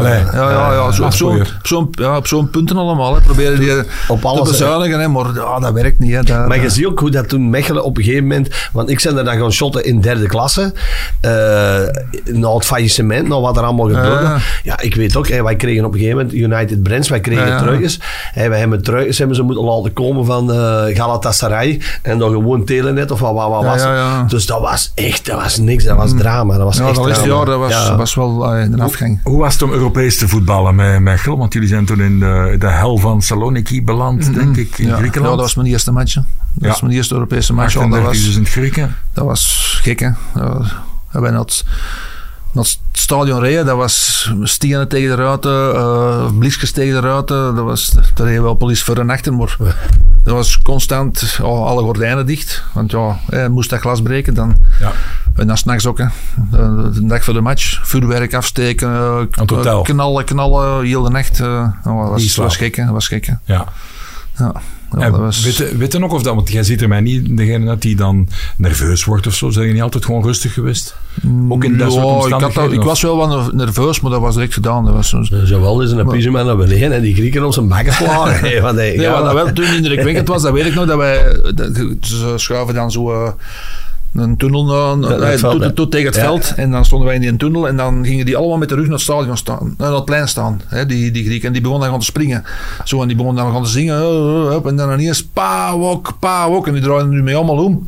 Op zo'n punten allemaal. Proberen die te bezuinigen, maar dat werkt niet. Maar je ziet ook hoe dat toen Mechelen op een gegeven moment, want ik ben er dan gaan shotten in 3e klasse, na het faillissement, na wat er allemaal gebeurde. Ik weet ook, wij kregen op een gegeven moment United Brands, wij kregen truitjes. Wij hebben truitjes ze moeten laten komen van Galatasaray en dan gewoon Telenet of wat was het. Dus dat was niks, dat was drama. Dat was echt drama. Dat was wel een afgang. Hoe was het om Europees te voetballen met Mechelen? Want jullie zijn toen in de hel van Saloniki beland, denk ik, in Griekenland. Ja, dat was mijn eerste match. Dat was mijn eerste Europese match. Dat was dus in het Grieken. Dat was gek, hè. We hebben het stadion rijden, dat was stenen tegen de ruiten, blikjes tegen de ruiten. Daar reed wel politie voor en achter, maar dat was constant alle gordijnen dicht. Want moest dat glas breken, dan... Ja. En dan 's nachts ook, hè. De dag voor de match. Vuurwerk afsteken, knallen, heel de nacht. Was gek, hè. Ja. Weet je nog of dat, want jij ziet er mij niet degene dat die dan nerveus wordt of zo. Zijn je niet altijd gewoon rustig geweest? Ook in dat soort omstandigheden? Ik was wel wat nerveus, maar dat was direct gedaan. Dat was wel eens een pyjama naar beneden en die Grieken op zijn bakken slagen. Wat dat wel toen indrukwekkend was, dat weet ik nog, dat wij ze schuiven dan zo... een tunnel tegen het veld. En dan stonden wij in die tunnel en dan gingen die allemaal met de rug naar het stadion staan. Naar het plein staan, hè, die Grieken. En die begonnen dan gewoon te springen. Zo, en die begonnen dan gaan te zingen. En dan ineens Pawok. En die draaiden nu mee allemaal om.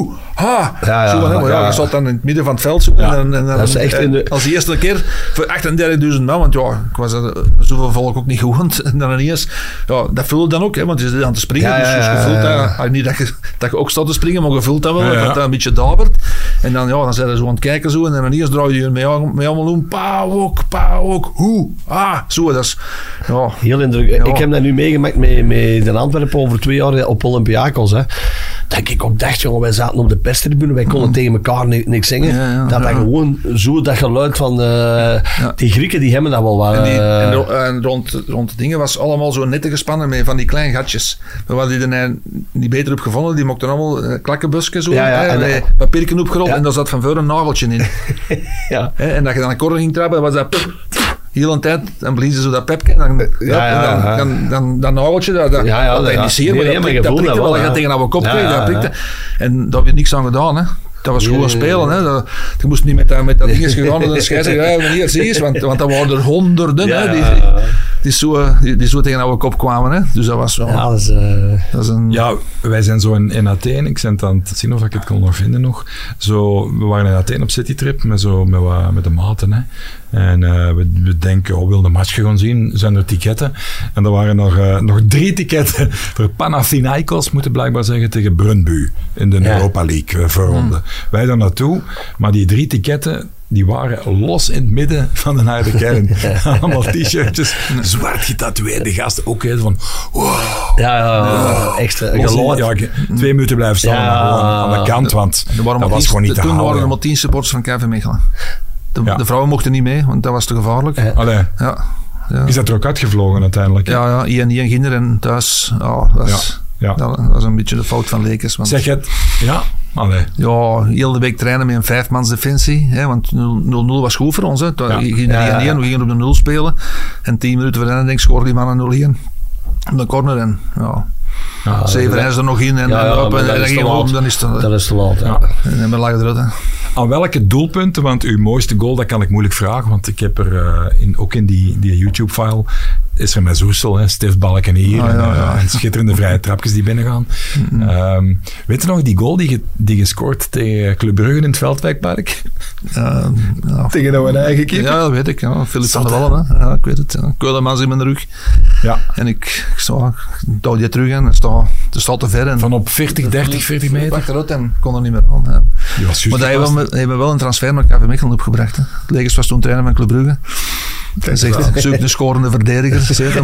Je zat dan in het midden van het veld. Zo, en dat is echt als de eerste keer voor 38.000 man. Want ik was zoveel volk ook niet gewend. En dan ineens, dat vulde dan ook. Hè, want je zit aan te springen. Dus je voelt dat. Niet dat je ook staat te springen, maar je voelt dat wel. Dat een beetje dabert. En dan zijn ze zo aan het kijken zo. En dan eerst draai je mee allemaal om. Pawok. Zo, dat is... Ja. Heel indrukwekkend. Ja. Ik heb dat nu meegemaakt met de Antwerpen over 2 jaar op Olympiakos. Hè. Dat ik ook dacht, jongen, wij zaten op de perstribune. Wij konden tegen elkaar niks zingen. Dat gewoon zo, dat geluid van... Die Grieken, die hebben dat wel wat... En rond de dingen was allemaal zo netten gespannen met van die kleine gatjes. We hadden die niet beter op gevonden. Die mochten allemaal klakkenbusken zo. Papierken opgerold en daar zat van voor een nageltje in. En dat je dan een korrel ging trappen, was dat heel een tijd, dan bliezen ze dat pepje en dan nageltje, dat initieer, maar dat prikte wel, dat je tegen jouw kop kreeg, dat prikte. En daar werd niks aan gedaan, hè. Dat was gewoon spelen. Hè. Je moest niet met dat ding gegaan en de scheidsrechter wanneer ze is, want dat waren er honderden die zo tegen jouw kop kwamen. Hè. Dus dat was wel... dat is een... Ja, wij zijn zo in Athene. Ik ben aan het zien of ik het kon nog vinden nog. Zo, we waren in Athene op citytrip met de maten. Hè. En we denken, we willen de match gaan zien. Zijn er ticketten? En er waren nog 3 ticketten voor Panathinaikos, moeten blijkbaar zeggen, tegen Brøndby in de Europa League voorronde. Wij daar naartoe, maar die 3 ticketten die waren los in het midden van de harde kern. Allemaal t-shirtjes, zwart getatoeëerde gasten. Ook van, wow. Extra geluid. 2 minuten blijven staan aan de kant, want dat was gewoon niet te halen. Toen waren er maar 10 supporters van KV Mechelen. De vrouwen mochten niet mee, want dat was te gevaarlijk. Ja. Is dat er ook uitgevlogen uiteindelijk? Ja, IN Ginder en thuis. Dat was een beetje de fout van Lekers. Zeg je het? Ja. Ja, heel de week trainen met een 5-mans defensie. Hè, want 0-0 was goed voor ons. Hè. We gingen op de 0 spelen. En 10 minuten voor denk ik scoorde die man 0-1. Op de corner en Severin is er nog in. En dan ging hem dan is het... Dat is te laat, En dan lag het eruit, hè. Aan welke doelpunten, want uw mooiste goal, dat kan ik moeilijk vragen, want ik heb er ook in die YouTube-file is er met Zoesel, stiftbalken hier en schitterende vrije trapjes die binnengaan. Weet je nog die goal die gescoord tegen Club Brugge in het Veldwijkpark? Tegen nou een eigen keeper? Ja, dat weet ik. Philip van der Wallen, hè. Ja, ik weet het. Keulemans in mijn rug. Ja. En ik douw die terug en het staat te ver. En van op 40 meter? Achteruit en kon er niet meer aan. Ja. Maar dat hebben wel een transfer naar KV Mechelen opgebracht. Hè. Legers was toen trainer van Club Brugge. Hij zegt, zoek een scorende verdediger.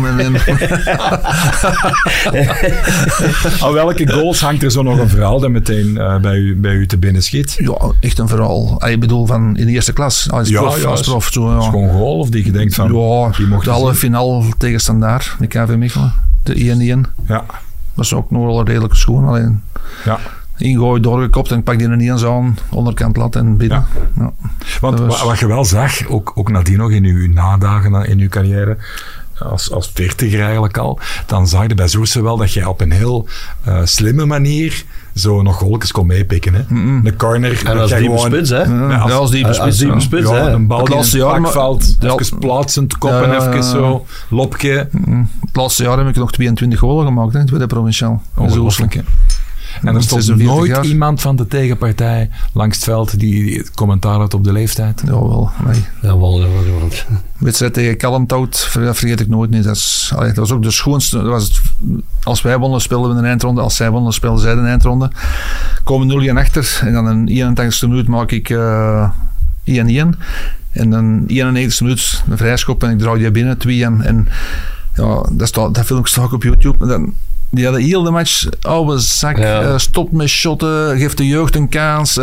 Aan welke goals hangt er zo nog een verhaal dat meteen bij u te binnen schiet? Ja, echt een verhaal. Ik bedoel, van in de eerste klas. Als prof. Zo, is gewoon goal of die je denkt van... Ja, de halve finale tegen Standaard met KV Mechelen. De 1-1. Ja. Dat was ook nog wel redelijk schoon. Alleen... Ja. Ingooi, doorgekopt en ik pak die er niet eens aan, onderkant lat en binnen. Ja. Want wat je wel zag, ook nadien nog in uw nadagen in uw carrière, als 40er eigenlijk al, dan zag je bij Zoerse wel dat je op een heel slimme manier zo nog goaltjes kon meepikken. Hè. De corner. En als diepe spits, hè? Als diepe spits. Een bal in het pakveld, even plaatsend, koppen, even zo, lopje. Het laatste jaar heb ik nog 22 goalen gemaakt, hè, tweede provinciaal. Ongelooflijk, hè. En er stond nooit iemand van de tegenpartij langs het veld die het commentaar had op de leeftijd? Jawel. Nee. Jawel. Wedstrijd tegen Kalmthout, dat vergeet ik nooit niet. Dat was ook de schoonste. Als wij wonnen, speelden we een eindronde. Als zij wonnen, speelden zij een eindronde. Komen 0-1 achter. En dan in 81e minuut maak ik 1-1. En dan 91e minuut een vrijschop en ik draai die binnen, 2-1. En dat filmpje staat op YouTube. En dan Die hadden heel de match, oude zak, stopt met shotten, geeft de jeugd een kans.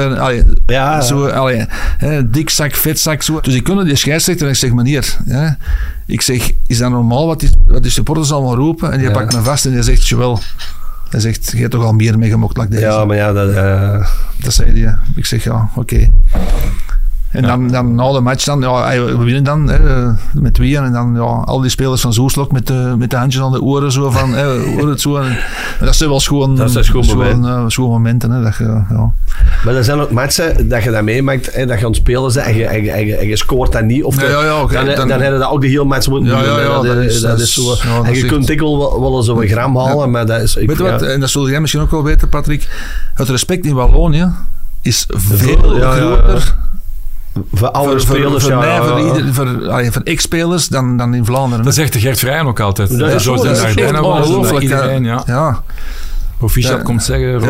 Dik zak, vet zak. Zo. Dus ik kon die scheidsrechter en ik zeg, meneer, ik zeg, is dat normaal wat die supporters allemaal roepen? En die pakt me vast en die zegt, jawel. Hij zegt, je hebt toch al meer meegemokt like deze? Ja, maar ja, dat zei hij. Ik zeg, ja, oké. En dan na de match we winnen dan met 2 en dan al die spelers van Zoeslok met de handjes aan de oren zo van hoor het zo. En dat zijn wel schoon momenten. Hè, dat je, Maar er zijn ook matchen dat je dat meemaakt, dat je aan het spelen bent en je scoort dat niet. Of dan heb je dat ook de hele match moeten doen. Dat is zo. En je kunt dikwijls wel zo'n gram halen, maar dat is... Weet je wat, en dat zul jij misschien ook wel weten, Patrick. Het respect in Wallonië is veel groter... Voor oude spelers, voor ex-spelers dan in Vlaanderen. Dat zegt de Gert Vrijen ook altijd. Zo zijn daar bijna ongelooflijk. Iedereen, Proficiat komt zeggen,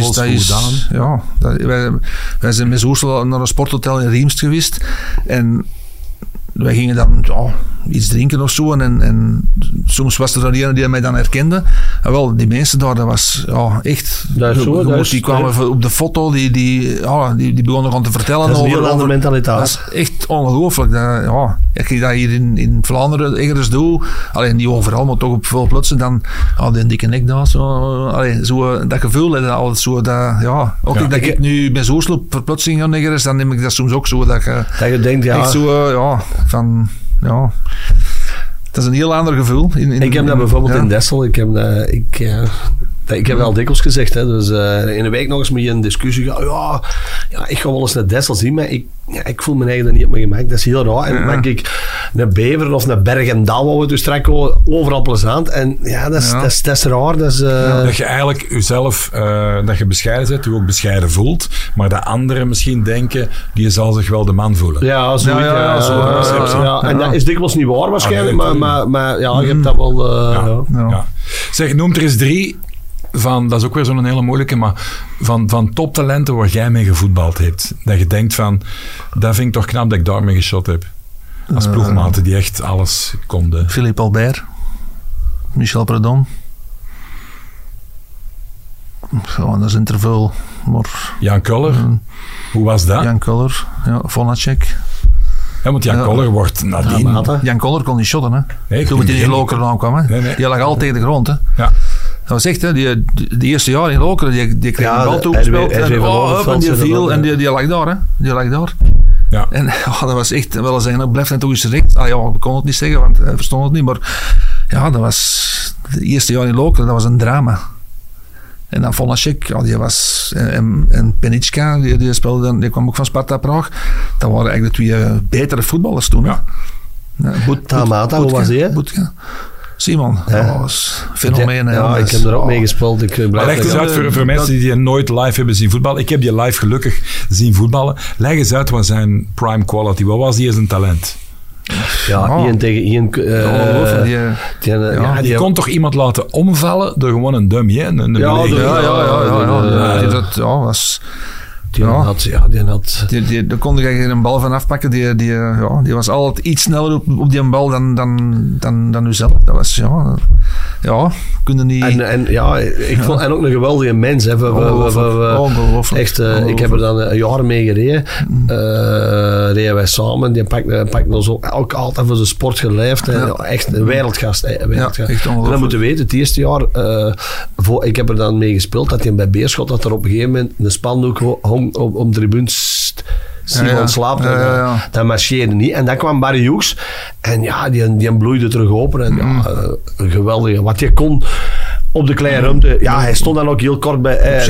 wij zijn met Oersel naar een sporthotel in Riemst geweest en wij gingen dan iets drinken of zo en soms was er dan iemand die mij dan herkende. En wel, die mensen daar, dat was echt... Die kwamen op de foto, die begonnen gewoon te vertellen. Dat is een heel andere mentaliteit. Dat is echt ongelooflijk. Als je dat hier in Vlaanderen ergens doet, alleen niet overal, maar toch op veel plaatsen, dan die dikke nek daar, zo dat gevoel, dat altijd zo, dat ik nu bij zo'n verplaatsing ga ergens, dan neem ik dat soms ook zo, dat je denkt, echt zo, van... Ja, dat is een heel ander gevoel. Ik heb dat bijvoorbeeld in Dessel. Ik heb wel dikwijls gezegd. Hè, dus in een week nog eens met je een discussie gaan. Ik ga wel eens naar Dessel zien, maar ik voel mijn eigen er niet op mijn gemak. Dat is heel raar. En dan maak ik naar Beveren of naar Berg en Dal, waar we dus straks overal plezant. En dat is raar. Dat je eigenlijk jezelf, dat je bescheiden bent, je ook bescheiden voelt, maar dat anderen misschien denken, die zal zich wel de man voelen. Ja, zo. En dat is dikwijls niet waar waarschijnlijk, maar je hebt dat wel... Zeg, noem er eens 3... dat is ook weer zo'n hele moeilijke, maar van toptalenten waar jij mee gevoetbald hebt. Dat je denkt van, dat vind ik toch knap dat ik daarmee geschot heb. Als ploegmaten die echt alles konden. Philippe Albert, Michel Predom. Dat is interview. Maar... Jan Koller, hoe was dat? Jan Koller, Vonacek. Ja, want Jan Koller wordt nadien... Jan Koller kon niet shotten, hè. Nee, toen hij in Lokeren aankwam, hè. Nee. Die lag altijd tegen de grond, hè. Ja. Dat was echt, hè, de eerste jaar in Lokeren, die kreeg een bal toegespeeld en die viel en die lag daar, hè. Die lag daar. Ja. En dat was echt, wel zijn, blijft net toch eens direct. We konden het niet zeggen, want hij verstond het niet, maar dat was het eerste jaar in Lokeren, dat was een drama. En dan Vonacek, die was... En Penitschka, die speelde dan, die kwam ook van Sparta Praag. Dat waren eigenlijk de 2 betere voetballers toen. Ja. Tamata, hoe was die? Simon, dat was fenomeen. Ik heb er ook mee gespeeld. Leg eens uit voor mensen die nooit live hebben zien voetballen. Ik heb die live gelukkig zien voetballen. Leg eens uit wat zijn prime quality. Wat was die als een talent? Ian tegen Ian. Die kon toch iemand laten omvallen door gewoon een dummy, hè? Dat was... Daar kon je geen bal van afpakken. Die was altijd iets sneller op die bal dan uzelf. Dat was, kunnen niet... Ik vond en ook een geweldige mens. Hè. Ongelooflijk. Echt, ik heb er dan een jaar mee gereden. Reden wij samen. Die pakt ons ook altijd voor zijn sport geleefd. Echt een wereldgast. Echt en dan moeten we weten, het eerste jaar, ik heb er dan mee gespeeld, dat hij bij Beerschot, dat er op een gegeven moment een spandoek hong op de tribune. Simon slaapt. Dat marcheerde niet. En dan kwam Barry Hughes. En die bloeide terug open. En een geweldige. Wat je kon op de kleine ruimte. Ja, hij stond dan ook heel kort bij.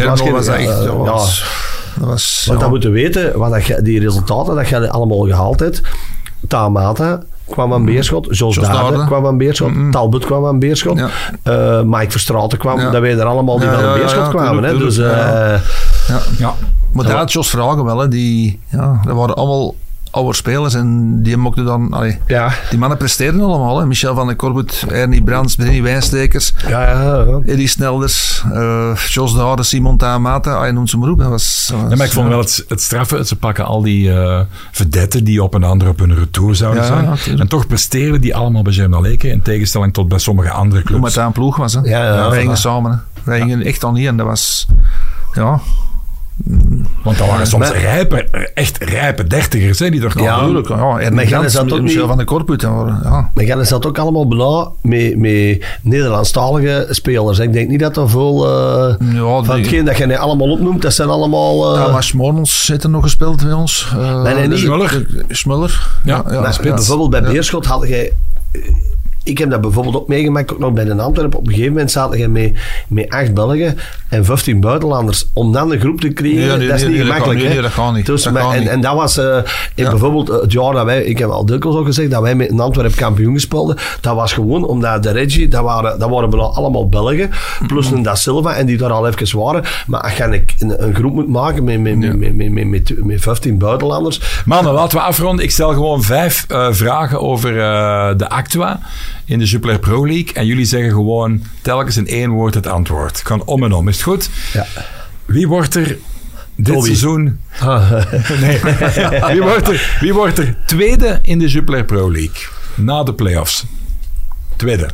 Want dan moeten we weten, die resultaten dat je allemaal gehaald hebt. Tamata kwam aan Beerschot. Jos Dade kwam aan Beerschot. Talbot kwam aan Beerschot. Mike Verstraeten kwam. Dat wij er allemaal die aan Beerschot kwamen. Hè. Dus... Maar daar had Jos Vragen wel. Dat waren allemaal oude spelers en die mochten dan... Die mannen presteerden allemaal. Hè. Michel van den Korbut, Ernie Brands, Benny Wijnstekers, Eddie Snelders, Jos de Harde, Simon Taamata, je noemt ze maar op. Maar ik vond wel het straffe, ze pakken al die vedetten die op een ander op hun retour zouden zijn. En toch presteren die allemaal bij Germinal in tegenstelling tot bij sommige andere clubs. Omdat het een ploeg was. Hè. Wij gingen samen. Hè. Wij gingen echt al niet en dat was... Ja... Want dat waren soms echt rijpe dertigers, hè, die er kwamen. Ja, natuurlijk. Ja, en Michel van den Korbut. Megane zat ook allemaal bijna met Nederlandstalige spelers. Ik denk niet dat er veel van hetgeen dat je allemaal opnoemt, dat zijn allemaal... Thomas Mornels heeft er nog gespeeld bij ons. Smuller. Ja, bijvoorbeeld bij Beerschot had jij... Ik heb dat bijvoorbeeld ook meegemaakt, ook nog bij de Antwerpen. Op een gegeven moment zaten je met 8 Belgen en 15 buitenlanders. Om dan een groep te creëren, dat is niet gemakkelijk. Nee, dat gaat niet. Dus, en dat was bijvoorbeeld het jaar dat wij, ik heb al dikwijls ook gezegd, dat wij met een Antwerp kampioen speelden. Dat was gewoon omdat de Reggie, dat waren bijna allemaal Belgen. Plus een Da Silva en die daar al even waren. Maar als je een groep moet maken met 15 buitenlanders. Mannen, laten we afronden. Ik stel gewoon 5 vragen over de Actua in de Jupiler Pro League. En jullie zeggen gewoon telkens in 1 woord het antwoord. Kan om en om. Is het goed? Ja. Wie wordt er dit seizoen... Nee. Wie wordt er tweede in de Jupiler Pro League? Na de play-offs. Tweede.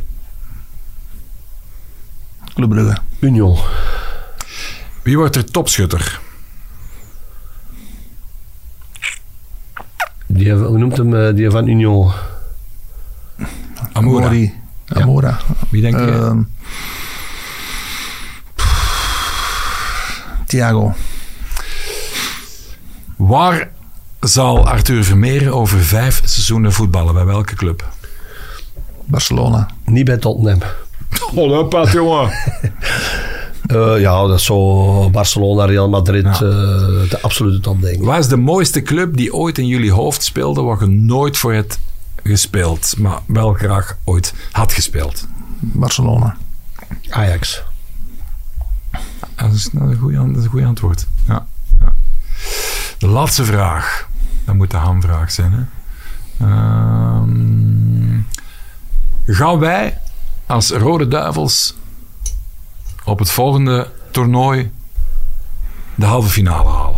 Club Brugge. Union. Wie wordt er topschutter? Hoe noemt hem die van Union? Amora. Ja. Wie denk je? Thiago. Waar zal Arthur Vermeer over 5 seizoenen voetballen? Bij welke club? Barcelona. Niet bij Tottenham. Oh, Pat, jongen. Ja, dat is zo Barcelona, Real Madrid, de absolute top, denk ik. Wat is de mooiste club die ooit in jullie hoofd speelde, waar je nooit voor hebt gespeeld, maar wel graag ooit had gespeeld? Barcelona. Ajax. Dat is een goede antwoord. Ja. De laatste vraag. Dat moet de hamvraag zijn. Hè? Gaan wij als Rode Duivels op het volgende toernooi de halve finale halen?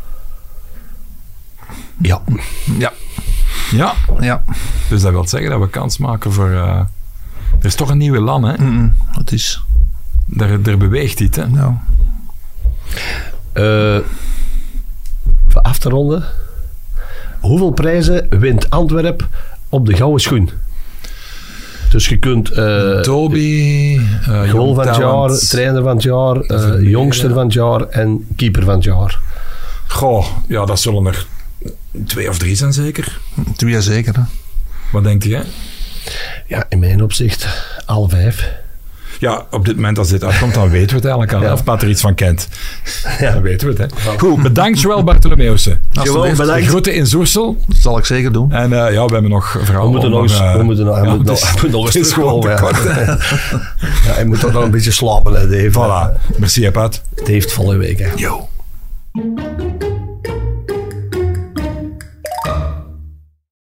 Ja. Dus dat wil zeggen dat we kans maken voor... er is toch een nieuwe LAN, hè? Het is... Er beweegt iets, hè? Ja. Voor af te ronden. Hoeveel prijzen wint Antwerp op de gouden schoen? Dus je kunt... Toby... goal van het jaar, trainer van het jaar, jongster van het jaar en keeper van het jaar. Goh, ja, dat zullen er 2 of 3 zijn zeker. 2 zeker, hè? Wat denkt jij? Ja, in mijn opzicht alle 5. Ja, op dit moment als dit uitkomt, dan weten we het eigenlijk al. Ja. Of Pat er iets van kent. Ja, dan weten we het. Hè. Goed, bedankt Joël Bartolomeusen. Bedankt. Groeten in Zoersel. Dat zal ik zeker doen. En we hebben nog verhalen. We moeten nog eens gewoon hij moet toch nog een beetje slapen. Hè, Dave. Voilà. Merci, Pat. Het heeft volgende week. Hè. Yo.